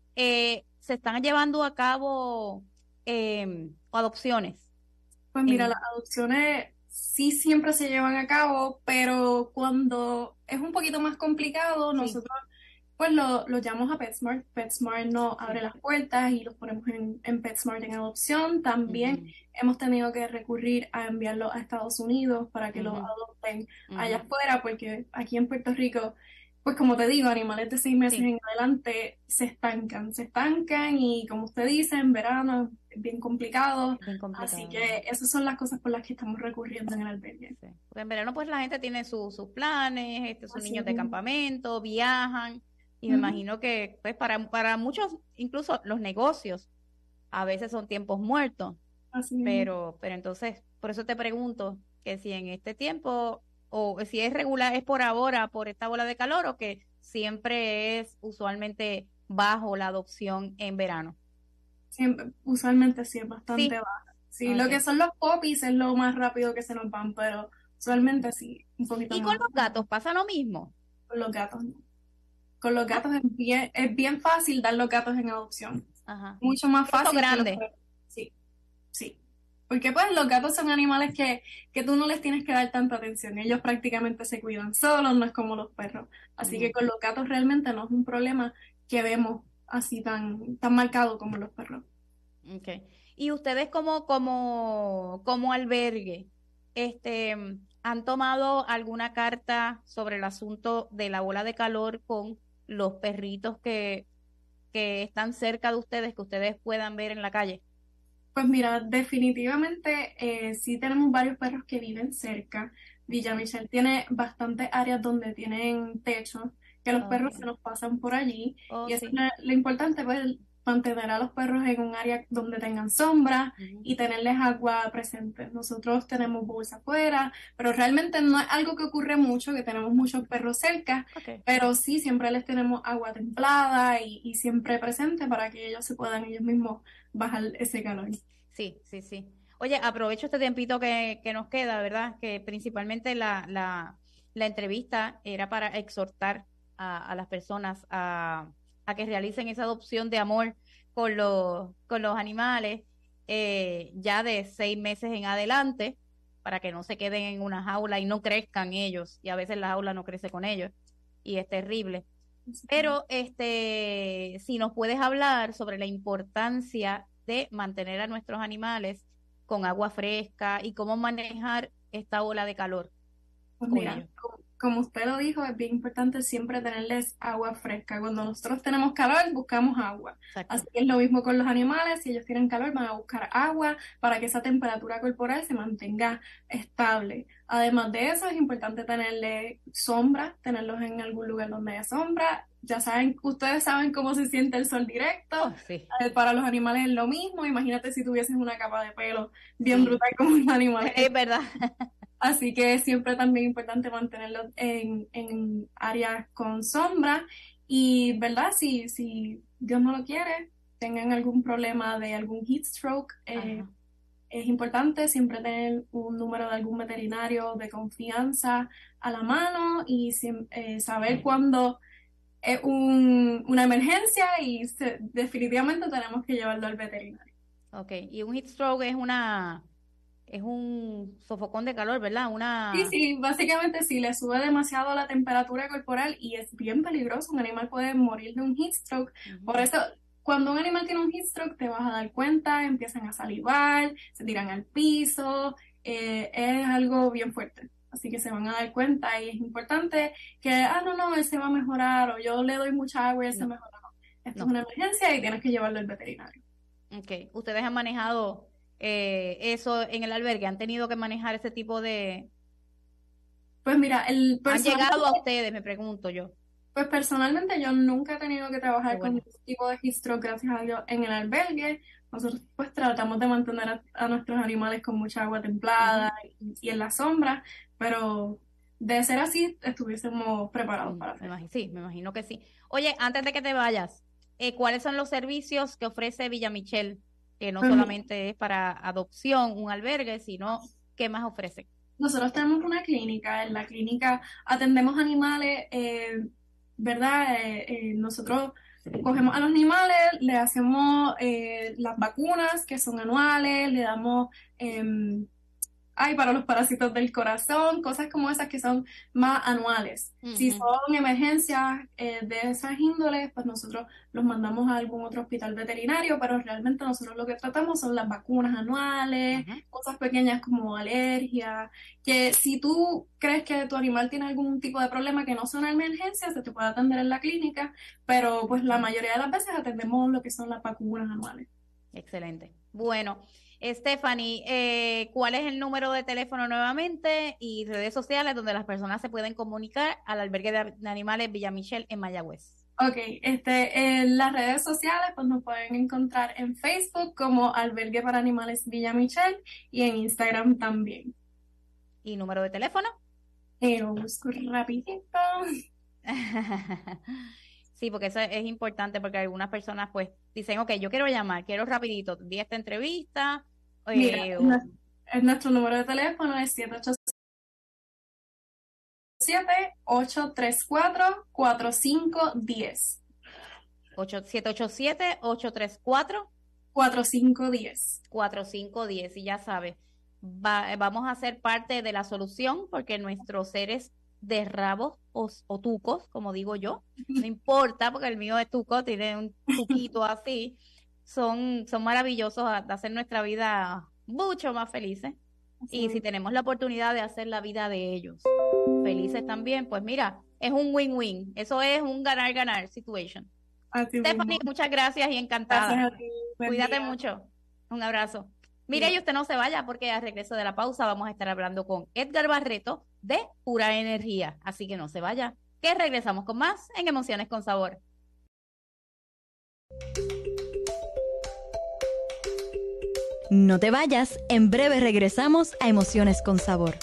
Speaker 3: Eh, ¿se están llevando a cabo eh, adopciones?
Speaker 8: Pues mira,
Speaker 3: En-
Speaker 8: las adopciones sí siempre se llevan a cabo, pero cuando es un poquito más complicado,
Speaker 3: Sí.
Speaker 8: nosotros pues lo, lo llamamos a PetSmart. PetSmart nos abre las puertas y los ponemos en, en PetSmart en adopción. También
Speaker 3: Ujú,
Speaker 8: hemos tenido que recurrir a enviarlo a Estados Unidos para que lo
Speaker 3: ujú,
Speaker 8: adopten
Speaker 3: ujú.
Speaker 8: allá afuera, porque aquí en Puerto Rico, pues como te digo, animales de seis meses
Speaker 3: Sí.
Speaker 8: en adelante se estancan, se estancan y como usted dice, en verano es bien complicado.
Speaker 3: Bien complicado.
Speaker 8: Así que esas son las cosas por las que estamos recurriendo en el albergue.
Speaker 3: Sí. Porque en verano pues la gente tiene su- sus planes, este, sus
Speaker 8: Así
Speaker 3: niños de
Speaker 8: mismo.
Speaker 3: campamento, viajan y me
Speaker 8: Ujú.
Speaker 3: imagino que pues para, para muchos, incluso los negocios, a veces son tiempos muertos,
Speaker 8: Así mismo.
Speaker 3: pero, pero entonces, por eso te pregunto que si en este tiempo o si es regular, es por ahora, por esta ola de calor o que siempre es usualmente bajo la adopción en verano.
Speaker 8: Siempre, usualmente sí es bastante
Speaker 3: Sí,
Speaker 8: baja. Sí, lo
Speaker 3: ok.
Speaker 8: que son los poppies es lo más rápido que se nos van, pero usualmente sí, un poquito
Speaker 3: Y
Speaker 8: más
Speaker 3: con los gatos pasa lo mismo.
Speaker 8: con los gatos. No. Con los
Speaker 3: Ah,
Speaker 8: gatos es bien, es bien fácil dar los gatos en adopción.
Speaker 3: ajá.
Speaker 8: Mucho más
Speaker 3: Eso
Speaker 8: fácil que los
Speaker 3: grande.
Speaker 8: perros. Sí, sí. Porque pues los gatos son animales que, que tú no les tienes que dar tanta atención. Ellos prácticamente se cuidan solos, no es como los perros. Así que
Speaker 3: Ujú.
Speaker 8: con los gatos realmente no es un problema que vemos así tan, tan marcado como los perros.
Speaker 3: Okay. Y ustedes como, como, como albergue, este, ¿han tomado alguna carta sobre el asunto de la ola de calor con los perritos que, que están cerca de ustedes, que ustedes puedan ver en la calle?
Speaker 8: Pues mira, definitivamente eh, sí tenemos varios perros que viven cerca. Villa Michelle tiene bastantes áreas donde tienen techo, que los perros
Speaker 3: Okay.
Speaker 8: se nos pasan por allí.
Speaker 3: Oh,
Speaker 8: Y eso es
Speaker 3: sí.
Speaker 8: la- lo importante, pues, mantener a los perros en un área donde tengan sombra
Speaker 3: Ujú.
Speaker 8: y tenerles agua presente. Nosotros tenemos bolsa afuera, pero realmente no es algo que ocurre mucho, que tenemos muchos perros cerca,
Speaker 3: Okay.
Speaker 8: pero sí siempre les tenemos agua templada y, y siempre presente para que ellos se puedan ellos mismos bajar ese calor.
Speaker 3: Sí, sí, sí. Oye, aprovecho este tiempito que, que nos queda, ¿verdad? Que principalmente la, la, la entrevista era para exhortar a, a las personas a, a que realicen esa adopción de amor con los, con los animales eh, ya de seis meses en adelante, para que no se queden en una jaula y no crezcan ellos. Y a veces la jaula no crece con ellos y es terrible. Pero este, si nos puedes hablar sobre la importancia de mantener a nuestros animales con agua fresca y cómo manejar esta ola de calor
Speaker 8: Pues
Speaker 3: con
Speaker 8: mira,
Speaker 3: ellos.
Speaker 8: co- como usted lo dijo, es bien importante siempre tenerles agua fresca. Cuando nosotros tenemos calor, buscamos agua.
Speaker 3: Exacto.
Speaker 8: Así que es lo mismo con los animales. Si ellos tienen calor, van a buscar agua para que esa temperatura corporal se mantenga estable. Además de eso, es importante tenerle sombra, tenerlos en algún lugar donde haya sombra. Ya saben, ustedes saben cómo se siente el sol directo.
Speaker 3: Oh, sí,
Speaker 8: Eh, Para los animales es lo mismo. Imagínate si tuvieses una capa de pelo bien
Speaker 3: sí.
Speaker 8: brutal como un animal.
Speaker 3: Es verdad.
Speaker 8: Así que siempre también es importante mantenerlos en, en áreas con sombra y, ¿verdad? Si, si Dios no lo quiere, tengan algún problema de algún heat stroke, eh,
Speaker 3: Ajá.
Speaker 8: es importante siempre tener un número de algún veterinario de confianza a la mano y siem- eh, saber cuándo es un- una emergencia y se- definitivamente tenemos que llevarlo al veterinario.
Speaker 3: Ok. Y un heat stroke es una, es un sofocón de calor, ¿verdad?
Speaker 8: Sí,
Speaker 3: Una,
Speaker 8: sí, básicamente si le sube demasiado la temperatura corporal y es bien peligroso, un animal puede morir de un heat stroke. Por
Speaker 3: Ujú.
Speaker 8: eso, cuando un animal tiene un heat stroke, te vas a dar cuenta, empiezan a salivar, se tiran al piso, eh, es algo bien fuerte. Así que se van a dar cuenta y es importante que, ah, no, no, él se va a mejorar o yo le doy mucha agua y él se
Speaker 3: No,
Speaker 8: mejora. No, esto
Speaker 3: no.
Speaker 8: es una emergencia y tienes que llevarlo al veterinario.
Speaker 3: Ok. ¿Ustedes han manejado eh, eso en el albergue? ¿Han tenido que manejar ese tipo de...
Speaker 8: Pues mira, el
Speaker 3: ¿Han
Speaker 8: personal
Speaker 3: llegado a ustedes, me pregunto yo?
Speaker 8: Pues personalmente yo nunca he tenido que
Speaker 3: Qué
Speaker 8: trabajar con
Speaker 3: bueno.
Speaker 8: ningún tipo de heat stroke, gracias a Dios, en el albergue. Nosotros pues tratamos de mantener a, a nuestros animales con mucha agua templada y, y en la sombra, pero de ser así estuviésemos preparados
Speaker 3: Mm,
Speaker 8: para
Speaker 3: me
Speaker 8: hacerlo.
Speaker 3: imagino, sí, me imagino que sí. Oye, antes de que te vayas, eh, ¿cuáles son los servicios que ofrece Villa Michelle? Que no
Speaker 8: Pues, mi-
Speaker 3: solamente es para adopción, un albergue, sino ¿qué más ofrece?
Speaker 8: Nosotros tenemos una clínica. En la clínica atendemos animales, eh, ¿verdad? Eh, eh, nosotros cogemos a los animales, le hacemos eh, las vacunas que son anuales, le damos, em, ay, para los parásitos del corazón, cosas como esas que son más anuales. Si
Speaker 3: Ujú.
Speaker 8: son emergencias eh, de esas índoles, pues nosotros los mandamos a algún otro hospital veterinario, pero realmente nosotros lo que tratamos son las vacunas anuales,
Speaker 3: Ujú.
Speaker 8: cosas pequeñas como alergia, que si tú crees que tu animal tiene algún tipo de problema que no sea una emergencia, se te puede atender en la clínica, pero pues la mayoría de las veces atendemos lo que son las vacunas anuales.
Speaker 3: Excelente. Bueno, Stephanie, eh, ¿cuál es el número de teléfono nuevamente y redes sociales donde las personas se pueden comunicar al albergue de de animales Villa Michelle en Mayagüez?
Speaker 8: Ok, este, en las redes sociales pues nos pueden encontrar en Facebook como Albergue para Animales Villa Michelle y en Instagram también.
Speaker 3: ¿Y número de teléfono?
Speaker 8: Eh, lo busco rapidito.
Speaker 3: Sí, porque eso es importante porque algunas personas pues dicen, ok, yo quiero llamar, quiero rapidito, vi esta entrevista.
Speaker 8: Mira,
Speaker 3: eh, o-
Speaker 8: nue- eh, nuestro número de teléfono es siete ocho siete, ocho tres cuatro, cuatro cinco uno cero.
Speaker 3: ocho- siete ocho siete, ocho tres cuatro,
Speaker 8: cuatro cinco uno cero.
Speaker 3: cuatro cinco uno cero. Y ya sabes, va- vamos a ser parte de la solución porque nuestros seres de rabos o, o tucos, como digo yo, no importa porque el mío es tuco, tiene un tuquito así, son, son maravillosos a, de hacer nuestra vida mucho más felices. Y si tenemos la oportunidad de hacer la vida de ellos felices también, pues mira, es un win-win. Eso es un ganar-ganar situation.
Speaker 8: Así
Speaker 3: Stephanie,
Speaker 8: mismo.
Speaker 3: muchas gracias y encantada.
Speaker 8: Gracias a ti. Buen
Speaker 3: Cuídate
Speaker 8: día.
Speaker 3: mucho. Un abrazo. Mire, y usted no se vaya porque al regreso de la pausa vamos a estar hablando con Edgar Barreto de Pura Energía. Así que no se vaya, que regresamos con más en Emociones con Sabor.
Speaker 2: No te vayas, en breve regresamos a Emociones con Sabor.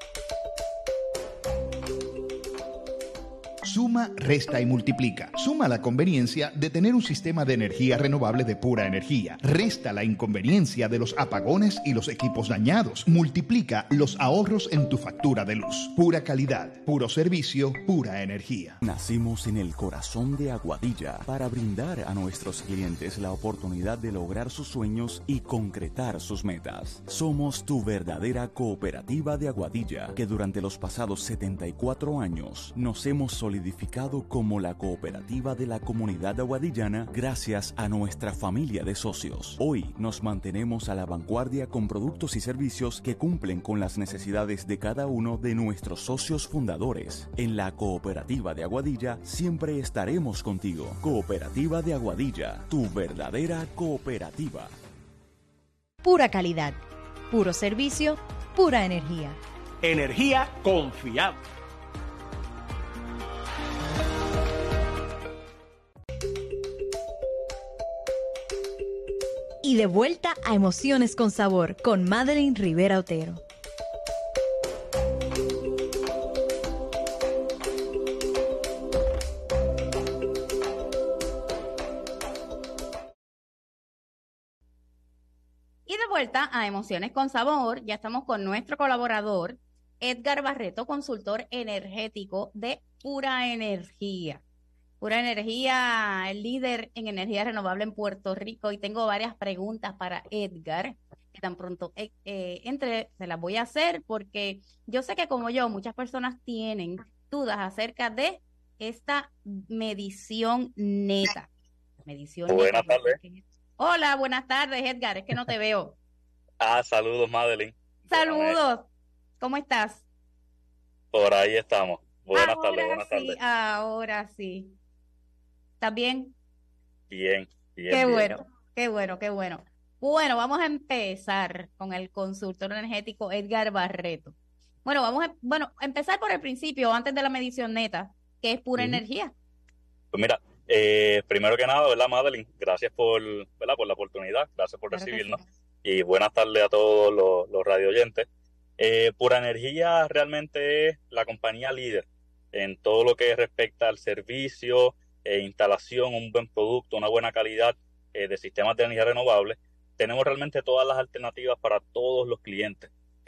Speaker 4: Suma, resta y multiplica. Suma la conveniencia de tener un sistema de energía renovable de pura energía. Resta la inconveniencia de los apagones y los equipos dañados. Multiplica los ahorros en tu factura de luz. Pura calidad, puro servicio, pura energía.
Speaker 9: Nacimos en el corazón de Aguadilla para brindar a nuestros clientes la oportunidad de lograr sus sueños y concretar sus metas. Somos tu verdadera cooperativa de Aguadilla, que durante los pasados setenta y cuatro años nos hemos solidificado como la cooperativa de la comunidad aguadillana gracias a nuestra familia de socios. Hoy nos mantenemos a la vanguardia con productos y servicios que cumplen con las necesidades de cada uno de nuestros socios fundadores. En la cooperativa de Aguadilla siempre estaremos contigo. Cooperativa de Aguadilla, tu verdadera cooperativa.
Speaker 2: Pura calidad, puro servicio, pura energía.
Speaker 7: Energía confiable.
Speaker 2: Y de vuelta a Emociones con Sabor con Madeline Rivera Otero.
Speaker 3: Y de vuelta a Emociones con Sabor, ya estamos con nuestro colaborador, Edgar Barreto, consultor energético de Pura Energía. Pura Energía, el líder en energía renovable en Puerto Rico. Y tengo varias preguntas para Edgar, que tan pronto eh, eh, entre, se las voy a hacer, porque yo sé que como yo, muchas personas tienen dudas acerca de esta medición neta. Medición
Speaker 10: Buenas
Speaker 3: neta.
Speaker 10: tardes.
Speaker 3: Hola, buenas tardes, Edgar. Es que no te veo.
Speaker 10: Ah, saludos, Madeline.
Speaker 3: Saludos. ¿Cómo estás?
Speaker 10: Por ahí estamos. Buenas
Speaker 3: ahora
Speaker 10: tardes, buenas
Speaker 3: sí,
Speaker 10: tardes.
Speaker 3: ahora sí. ¿Estás bien?
Speaker 10: Bien, bien,
Speaker 3: Qué
Speaker 10: bien.
Speaker 3: bueno, qué bueno, qué bueno. Bueno, vamos a empezar con el consultor energético Edgar Barreto. Bueno, vamos a bueno, empezar por el principio, antes de la medición neta, que es pura
Speaker 10: Ujú.
Speaker 3: energía.
Speaker 10: Pues mira, eh, primero que nada, ¿verdad, Madeline? Gracias por, ¿verdad? por la oportunidad, gracias por
Speaker 3: Claro que
Speaker 10: recibirnos.
Speaker 3: sí.
Speaker 10: Y buenas tardes a todos los, los radio oyentes. Eh, Pura Energía realmente es la compañía líder en todo lo que respecta al servicio, eh, instalación, un buen producto, una buena calidad eh, de sistemas de energía renovable. Tenemos realmente todas las alternativas para todos los clientes.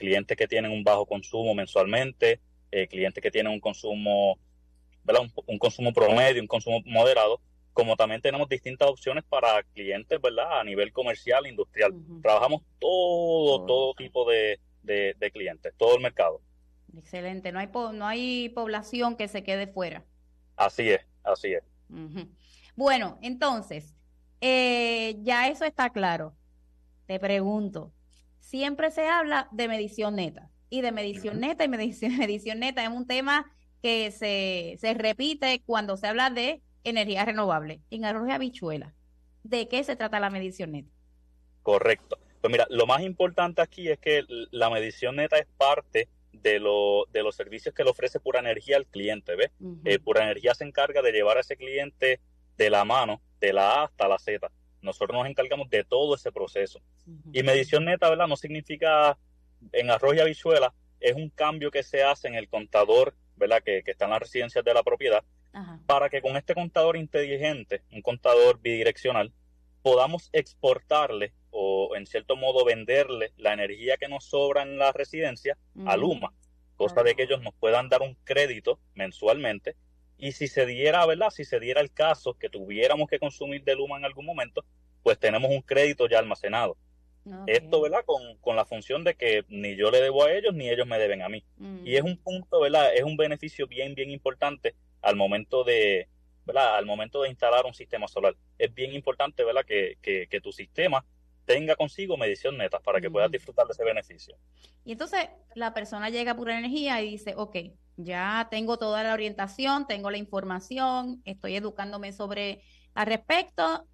Speaker 10: clientes que tienen un bajo consumo mensualmente, eh, clientes que tienen un consumo, ¿verdad? Un, un consumo promedio, un consumo moderado, como también tenemos distintas opciones para clientes, ¿verdad? A nivel comercial, industrial. Uh-huh. Trabajamos todo, oh. todo tipo de, de, de clientes, todo el mercado.
Speaker 3: Excelente, no hay, po- no hay población que se quede fuera.
Speaker 10: Así es, así es.
Speaker 3: Uh-huh. Bueno, entonces, eh, ya eso está claro. Te pregunto, siempre se habla de medición neta, y de medición uh-huh. neta y medición, medición neta es un tema que se, se repite cuando se habla de energía renovable. En arroz y habichuela, ¿de qué se trata la medición neta?
Speaker 10: Correcto. Pues mira, lo más importante aquí es que la medición neta es parte de, lo, de los servicios que le ofrece Pura Energía al cliente, ¿ves? Uh-huh. Eh, Pura Energía se encarga de llevar a ese cliente de la mano, de la A hasta la Z. Nosotros nos encargamos de todo ese proceso. Uh-huh. Y medición neta, ¿verdad? No significa en arroz y habichuela, es un cambio que se hace en el contador, ¿verdad? Que, que está en las residencias de la propiedad, uh-huh. para que con este contador inteligente, un contador bidireccional, podamos exportarle o en cierto modo venderle la energía que nos sobra en la residencia uh-huh. a Luma, cosa uh-huh. de que ellos nos puedan dar un crédito mensualmente. Y si se diera, ¿verdad? Si se diera el caso que tuviéramos que consumir de Luma en algún momento, pues tenemos un crédito ya almacenado. Okay. Esto, ¿verdad? Con, con la función de que ni yo le debo a ellos, ni ellos me deben a mí. Mm. Y es un punto, ¿verdad? Es un beneficio bien, bien importante al momento de, ¿verdad? Al momento de instalar un sistema solar. Es bien importante, ¿verdad? Que, que, que tu sistema tenga consigo medición neta para que mm. puedas disfrutar de ese beneficio.
Speaker 3: Y entonces la persona llega a Pura Energía y dice, ok, ya tengo toda la orientación, tengo la información, estoy educándome sobre al respecto.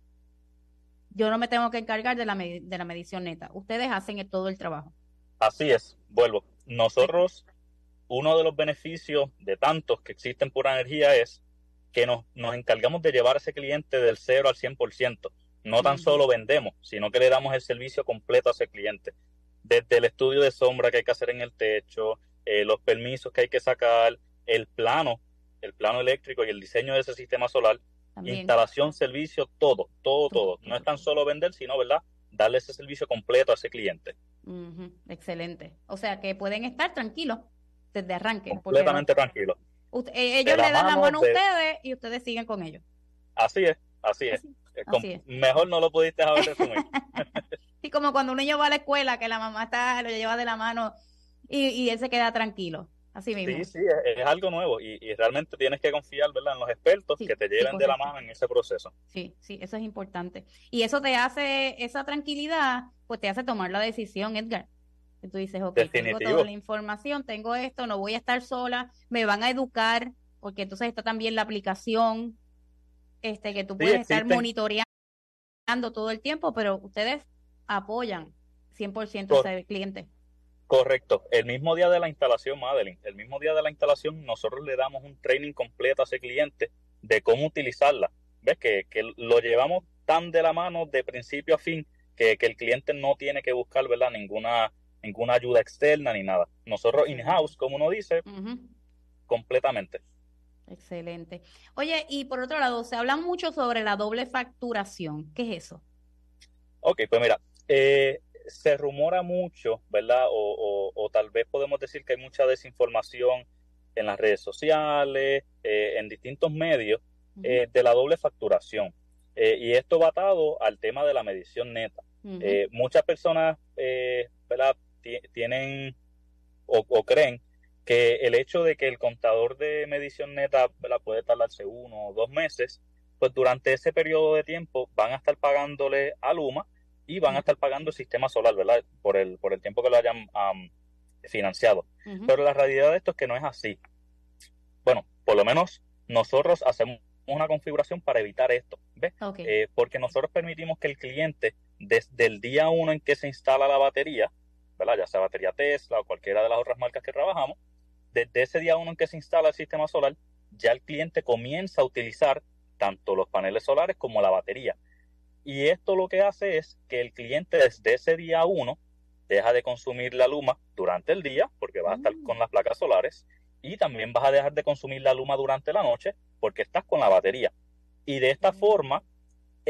Speaker 3: Yo no me tengo que encargar de la, med- de la medición neta. Ustedes hacen el, todo el trabajo.
Speaker 10: Así es. Vuelvo. Nosotros, uno de los beneficios de tantos que existen Pura Energía es que nos, nos encargamos de llevar a ese cliente del cero al cien por ciento. No tan solo vendemos, sino que le damos el servicio completo a ese cliente. Desde el estudio de sombra que hay que hacer en el techo, eh, los permisos que hay que sacar, el plano, el plano eléctrico y el diseño de ese sistema solar, también. Instalación, servicio, todo, todo, todo. No es tan solo vender, sino, ¿verdad? Darle ese servicio completo a ese cliente.
Speaker 3: Uh-huh. Excelente. O sea, que pueden estar tranquilos desde arranque.
Speaker 10: Completamente tranquilos.
Speaker 3: Usted, eh, ellos le dan la mano a ustedes y ustedes siguen con ellos.
Speaker 10: Así es, así es. Así, Con, así es. Mejor no lo pudiste haber resumido.
Speaker 3: Y como cuando un niño va a la escuela, que la mamá está lo lleva de la mano y, y él se queda tranquilo. Así mismo.
Speaker 10: Sí, sí, es, es algo nuevo y, y realmente tienes que confiar, ¿verdad?, en los expertos sí, que te lleven sí, de la mano en ese proceso.
Speaker 3: Sí, sí, eso es importante. Y eso te hace, esa tranquilidad, pues te hace tomar la decisión, Edgar. Que tú dices, ok,
Speaker 10: Definitivo.
Speaker 3: tengo toda la información, tengo esto, no voy a estar sola, me van a educar, porque entonces está también la aplicación este que tú puedes sí, estar monitoreando todo el tiempo, pero ustedes apoyan cien por ciento a ese cliente.
Speaker 10: Correcto. El mismo día de la instalación, Madeline, el mismo día de la instalación, nosotros le damos un training completo a ese cliente de cómo utilizarla. ¿Ves? Que, que lo llevamos tan de la mano de principio a fin que, que el cliente no tiene que buscar, ¿verdad?, ninguna, ninguna ayuda externa ni nada. Nosotros in-house, como uno dice, uh-huh. completamente.
Speaker 3: Excelente. Oye, y por otro lado, se habla mucho sobre la doble facturación. ¿Qué es eso?
Speaker 10: Ok, pues mira, eh, se rumora mucho, ¿verdad? O, o, o tal vez podemos decir que hay mucha desinformación en las redes sociales, eh, en distintos medios, uh-huh. eh, de la doble facturación. Eh, y esto va atado al tema de la medición neta. Uh-huh. Eh, muchas personas, eh, ¿verdad?, T- tienen o, o creen que el hecho de que el contador de medición neta, ¿verdad?, puede tardarse uno o dos meses, pues durante ese periodo de tiempo van a estar pagándole a Luma y van a estar pagando el sistema solar, ¿verdad?, por el, por el tiempo que lo hayan um, financiado. Uh-huh. Pero la realidad de esto es que no es así. Bueno, por lo menos nosotros hacemos una configuración para evitar esto, ¿ves? Okay. Eh, porque nosotros permitimos que el cliente, desde el día uno en que se instala la batería, ¿verdad?, ya sea batería Tesla o cualquiera de las otras marcas que trabajamos, desde ese día uno en que se instala el sistema solar, ya el cliente comienza a utilizar tanto los paneles solares como la batería. Y esto lo que hace es que el cliente desde ese día uno deja de consumir la Luma durante el día, porque vas a estar con las placas solares, y también vas a dejar de consumir la Luma durante la noche, porque estás con la batería. Y de esta forma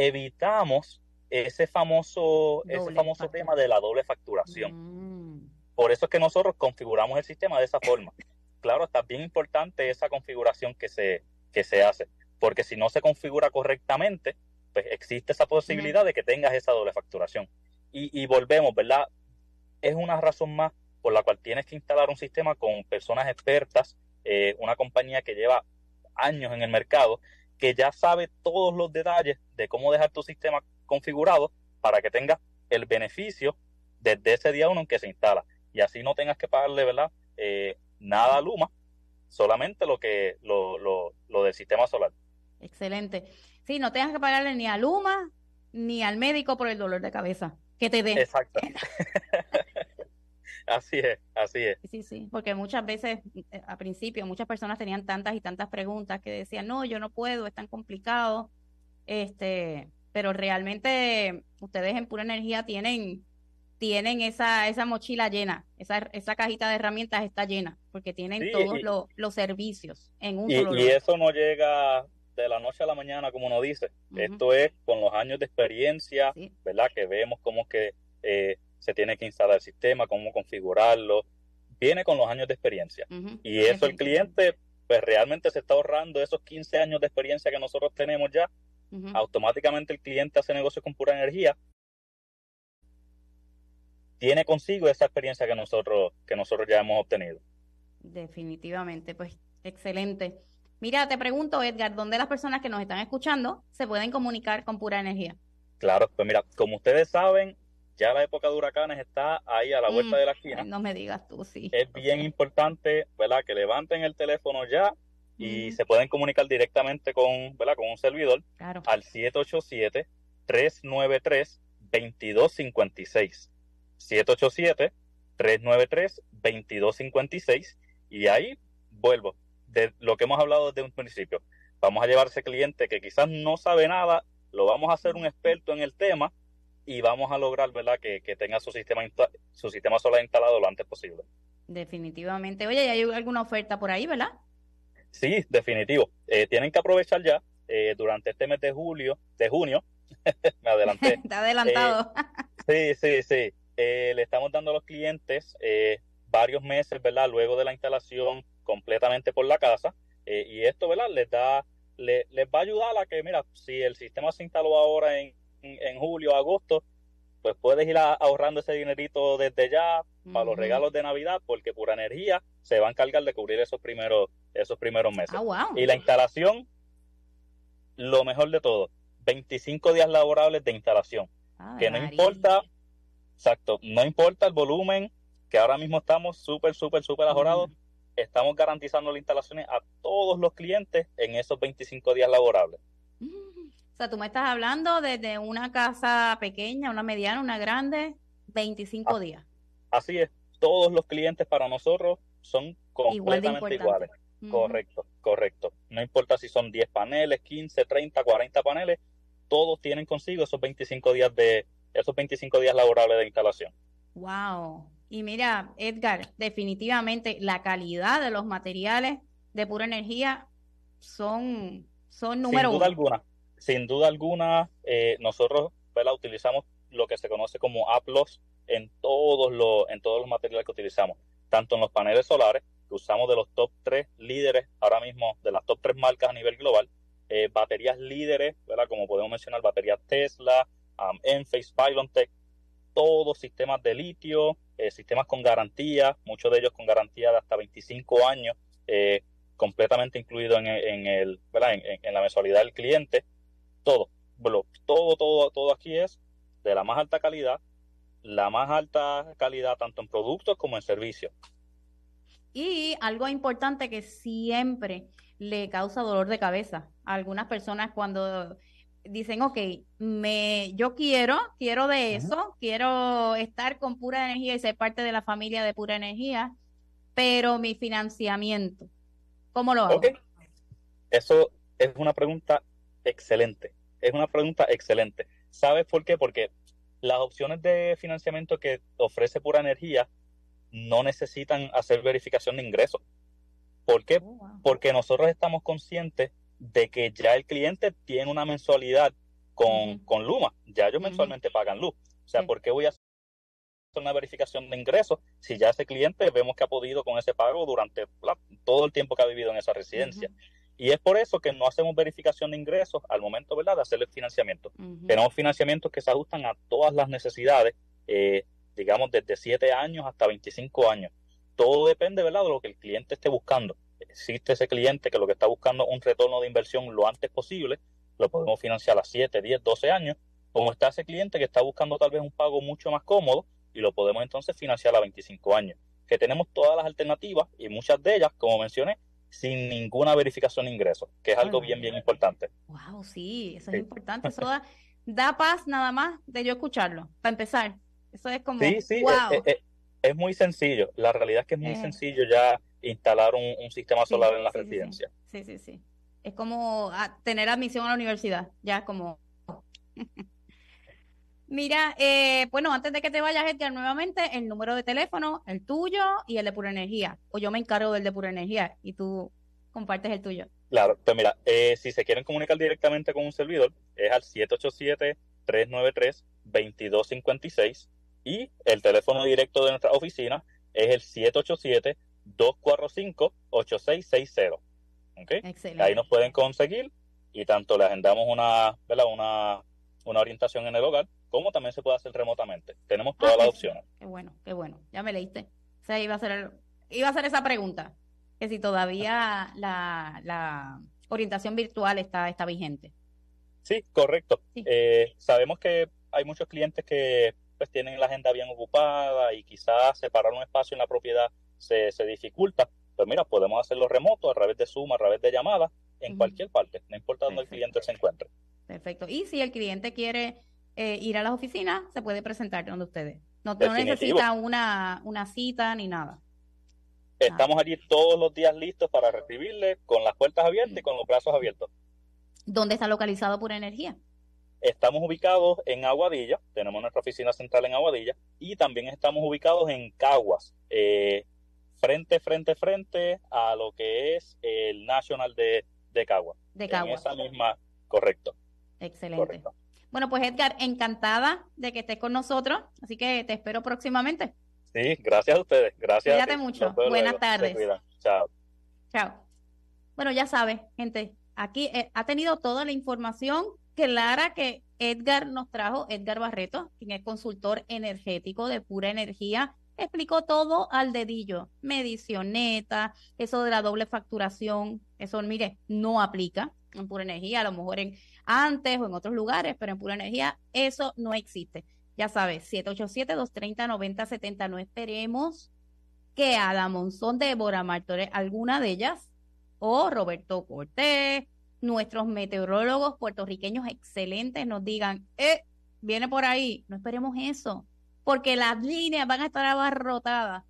Speaker 10: evitamos ese famoso, ese famoso tema de la doble facturación. Mm. por eso es que nosotros configuramos el sistema de esa forma. Claro, está bien importante esa configuración que se, que se hace, porque si no se configura correctamente, pues existe esa posibilidad uh-huh. de que tengas esa doble facturación. Y, y volvemos, ¿verdad? Es una razón más por la cual tienes que instalar un sistema con personas expertas, eh, una compañía que lleva años en el mercado, que ya sabe todos los detalles de cómo dejar tu sistema configurado para que tengas el beneficio desde ese día uno en que se instala. Y así no tengas que pagarle, ¿verdad? Eh, nada a Luma, solamente lo que lo, lo, lo del sistema solar.
Speaker 3: Excelente. Sí, no tengas que pagarle ni a Luma ni al médico por el dolor de cabeza que te dé.
Speaker 10: Exacto. Así es, así es.
Speaker 3: Sí, sí, porque muchas veces, a principio, muchas personas tenían tantas y tantas preguntas que decían, no, yo no puedo, es tan complicado. Este, pero realmente ustedes en Pura Energía tienen, tienen esa, esa mochila llena, esa, esa cajita de herramientas está llena, porque tienen sí, todos y, los, los servicios en un
Speaker 10: y,
Speaker 3: solo lugar.
Speaker 10: Y eso no llega de la noche a la mañana, como uno dice. Uh-huh. Esto es con los años de experiencia, sí. ¿verdad? Que vemos cómo que eh, se tiene que instalar el sistema, cómo configurarlo. Viene con los años de experiencia. Uh-huh. Y eso el cliente, pues realmente se está ahorrando esos quince años de experiencia que nosotros tenemos ya. Uh-huh. Automáticamente el cliente hace negocios con Pura Energía. Tiene consigo esa experiencia que nosotros, que nosotros ya hemos obtenido.
Speaker 3: Definitivamente, pues excelente. Mira, te pregunto, Edgar, ¿dónde las personas que nos están escuchando se pueden comunicar con Pura Energía?
Speaker 10: Claro, pues mira, como ustedes saben, ya la época de huracanes está ahí a la vuelta mm, de la esquina.
Speaker 3: No me digas tú, sí.
Speaker 10: Es bien importante, ¿verdad?, que levanten el teléfono ya y mm. se pueden comunicar directamente con, ¿verdad?, con un servidor
Speaker 3: claro.
Speaker 10: al siete ocho siete, tres nueve tres, dos dos cinco seis. siete ocho siete, tres nueve tres, dos dos cinco seis y ahí vuelvo. De lo que hemos hablado desde un principio. Vamos a llevar a ese cliente que quizás no sabe nada, lo vamos a hacer un experto en el tema y vamos a lograr, ¿verdad?, que, que tenga su sistema su sistema solar instalado lo antes posible.
Speaker 3: Definitivamente. Oye, ¿y hay alguna oferta por ahí, verdad?
Speaker 10: Sí, definitivo. Eh, tienen que aprovechar ya eh, durante este mes de julio, de junio, me adelanté.
Speaker 3: Está adelantado.
Speaker 10: Eh, sí, sí, sí. Eh, le estamos dando a los clientes eh, varios meses, ¿verdad?, luego de la instalación completamente por la casa, eh, y esto, ¿verdad?, les da, le, les va a ayudar a que, mira, si el sistema se instaló ahora en, en, en julio, agosto, pues puedes ir a, ahorrando ese dinerito desde ya uh-huh. para los regalos de Navidad, porque Pura Energía se va a encargar de cubrir esos primeros, esos primeros meses.
Speaker 3: Oh, wow.
Speaker 10: Y la instalación, lo mejor de todo, veinticinco días laborables de instalación, Ay, que no María. importa, exacto, no importa el volumen, que ahora mismo estamos súper, súper, súper ajorados, uh-huh. estamos garantizando las instalaciones a todos los clientes en esos veinticinco días laborables.
Speaker 3: O sea, tú me estás hablando desde una casa pequeña, una mediana, una grande, veinticinco
Speaker 10: ah,
Speaker 3: días.
Speaker 10: Así es. Todos los clientes para nosotros son completamente iguales. Uh-huh. Correcto, correcto. No importa si son diez paneles, quince, treinta, cuarenta paneles, todos tienen consigo esos veinticinco días de esos veinticinco días laborables de instalación.
Speaker 3: Wow. Y mira, Edgar, definitivamente la calidad de los materiales de Pura Energía son, son número
Speaker 10: uno. Sin duda
Speaker 3: uno.
Speaker 10: alguna, sin duda alguna, eh, nosotros, ¿verdad?, utilizamos lo que se conoce como A plus en todos los, en todos los materiales que utilizamos, tanto en los paneles solares, que usamos de los top tres líderes ahora mismo, de las top tres marcas a nivel global, eh, baterías líderes, ¿verdad?, como podemos mencionar, baterías Tesla, um, Enphase, Pylontech, todos sistemas de litio, eh, sistemas con garantía, muchos de ellos con garantía de hasta veinticinco años, eh, completamente incluido en, en, el, ¿verdad? En, en la mensualidad del cliente. Todo, bueno, todo, todo, todo aquí es de la más alta calidad, la más alta calidad tanto en productos como en servicios.
Speaker 3: Y algo importante que siempre le causa dolor de cabeza a algunas personas cuando dicen, ok, me, yo quiero, quiero de eso, uh-huh. quiero estar con Pura Energía y ser parte de la familia de Pura Energía, pero mi financiamiento, ¿cómo lo hago?
Speaker 10: Okay. Eso es una pregunta excelente, es una pregunta excelente. ¿Sabes por qué? Porque las opciones de financiamiento que ofrece Pura Energía no necesitan hacer verificación de ingresos. ¿Por qué? Oh, wow. Porque nosotros estamos conscientes de que ya el cliente tiene una mensualidad con, uh-huh. con Luma. Ya ellos mensualmente uh-huh. pagan luz. O sea, sí. ¿por qué voy a una verificación de ingresos si ya ese cliente vemos que ha podido con ese pago durante la, todo el tiempo que ha vivido en esa residencia. Uh-huh. Y es por eso que no hacemos verificación de ingresos al momento, ¿verdad?, de hacer el financiamiento. Uh-huh. Tenemos financiamientos que se ajustan a todas las necesidades, eh, digamos, desde siete años hasta veinticinco años. Todo depende, ¿verdad?, de lo que el cliente esté buscando. Existe ese cliente que lo que está buscando un retorno de inversión lo antes posible, lo podemos financiar a siete, diez, doce años, como está ese cliente que está buscando tal vez un pago mucho más cómodo y lo podemos entonces financiar a veinticinco años. Que tenemos todas las alternativas y muchas de ellas, como mencioné, sin ninguna verificación de ingresos, que es algo oh, bien, bien importante.
Speaker 3: Wow, sí, eso sí. es importante. Eso da, da paz nada más de yo escucharlo, para empezar. Eso es como,
Speaker 10: sí, sí,
Speaker 3: wow.
Speaker 10: Es, es, es muy sencillo. La realidad es que es muy eh. sencillo ya instalar un, un sistema sí, solar en la
Speaker 3: sí,
Speaker 10: residencia.
Speaker 3: Sí, sí, sí. Es como a, tener admisión a la universidad, ya como... Mira, eh, bueno, antes de que te vayas, Edgar, nuevamente, el número de teléfono, el tuyo y el de Pura Energía. O yo me encargo del de Pura Energía y tú compartes el tuyo.
Speaker 10: Claro, pues mira, eh, si se quieren comunicar directamente con un servidor, es al siete ocho siete, tres nueve tres, dos dos cinco seis y el teléfono directo de nuestra oficina es el siete ocho siete, dos cuatro cinco, ocho seis seis cero. ¿Okay?
Speaker 3: Excelente.
Speaker 10: Ahí nos pueden conseguir y tanto le agendamos una, ¿verdad? una, una orientación en el hogar, como también se puede hacer remotamente. Tenemos todas ah, las opciones.
Speaker 3: Qué bueno, qué bueno. Ya me leíste. O sea, iba a ser, el, iba a hacer esa pregunta, que si todavía la, la orientación virtual está, está vigente.
Speaker 10: Sí, correcto. Sí. Eh, sabemos que hay muchos clientes que pues tienen la agenda bien ocupada y quizás separar un espacio en la propiedad se, se dificulta. Pues mira, podemos hacerlo remoto, a través de Zoom, a través de llamadas, en uh-huh. cualquier parte, no importa dónde el cliente se encuentre.
Speaker 3: Perfecto. Y si el cliente quiere eh, ir a las oficinas, se puede presentar donde ustedes. No, no necesita una, una cita ni nada.
Speaker 10: Estamos allí todos los días listos para recibirle, con las puertas abiertas y con los brazos abiertos.
Speaker 3: ¿Dónde está localizado Pura Energía?
Speaker 10: Estamos ubicados en Aguadilla, tenemos nuestra oficina central en Aguadilla, y también estamos ubicados en Caguas, eh, frente, frente, frente a lo que es el National de, de Caguas.
Speaker 3: De Caguas.
Speaker 10: En esa misma, correcto.
Speaker 3: Excelente.
Speaker 10: Correcto.
Speaker 3: Bueno, pues Edgar, encantada de que estés con nosotros, así que te espero próximamente.
Speaker 10: Sí, gracias a ustedes. Gracias.
Speaker 3: Cuídate mucho. Buenas tardes.
Speaker 10: Chao.
Speaker 3: Chao. Bueno, ya sabes, gente, aquí eh, ha tenido toda la información clara que Edgar nos trajo, Edgar Barreto, quien es consultor energético de Pura Energía. Explicó todo al dedillo, medicioneta, eso de la doble facturación, eso, mire, no aplica en Pura Energía, a lo mejor en antes o en otros lugares, pero en Pura Energía eso no existe. Ya sabes, siete ocho siete, dos tres cero, nueve cero siete cero, no esperemos que Ada Monzón, Débora Martórez, alguna de ellas, o Roberto Cortés, nuestros meteorólogos puertorriqueños excelentes nos digan, eh, viene por ahí, no esperemos eso, porque las líneas van a estar abarrotadas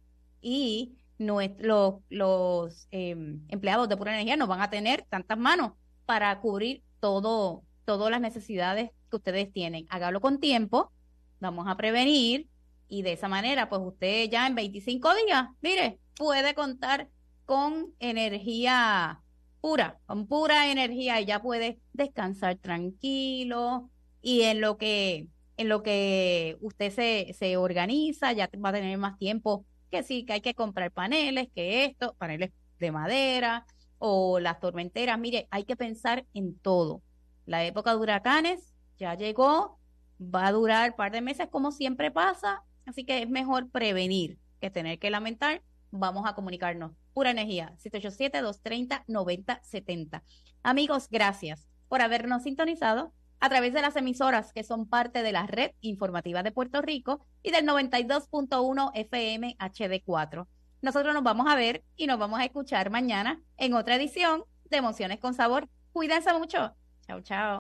Speaker 3: y nuestros, los eh, empleados de Pura Energía no van a tener tantas manos para cubrir todo, todas las necesidades que ustedes tienen. Hágalo con tiempo, vamos a prevenir y de esa manera, pues usted ya en veinticinco días, mire, puede contar con energía pura, con pura energía y ya puede descansar tranquilo y en lo que en lo que usted se, se organiza, ya va a tener más tiempo que sí, que hay que comprar paneles, que esto, paneles de madera o las tormenteras. Mire, hay que pensar en todo. La época de huracanes ya llegó, va a durar un par de meses como siempre pasa, así que es mejor prevenir que tener que lamentar. Vamos a comunicarnos. Pura Energía, siete ocho siete, dos tres cero, nueve cero siete cero. Amigos, gracias por habernos sintonizado a través de las emisoras que son parte de la red informativa de Puerto Rico y del noventa y dos punto uno F M H D cuatro. Nosotros nos vamos a ver y nos vamos a escuchar mañana en otra edición de Emociones con Sabor. Cuídense mucho. Chao, chao.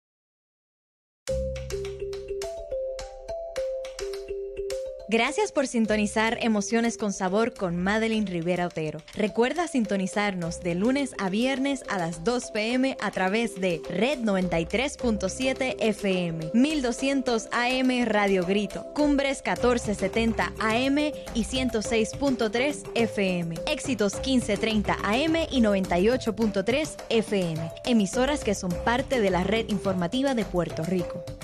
Speaker 2: Gracias por sintonizar Emociones con Sabor con Madeline Rivera Otero. Recuerda sintonizarnos de lunes a viernes a las dos p m a través de Red noventa y tres punto siete F M, mil doscientos A M Radio Grito, Cumbres catorce setenta A M y ciento seis punto tres F M, Éxitos quince treinta A M y noventa y ocho punto tres F M, emisoras que son parte de la red informativa de Puerto Rico.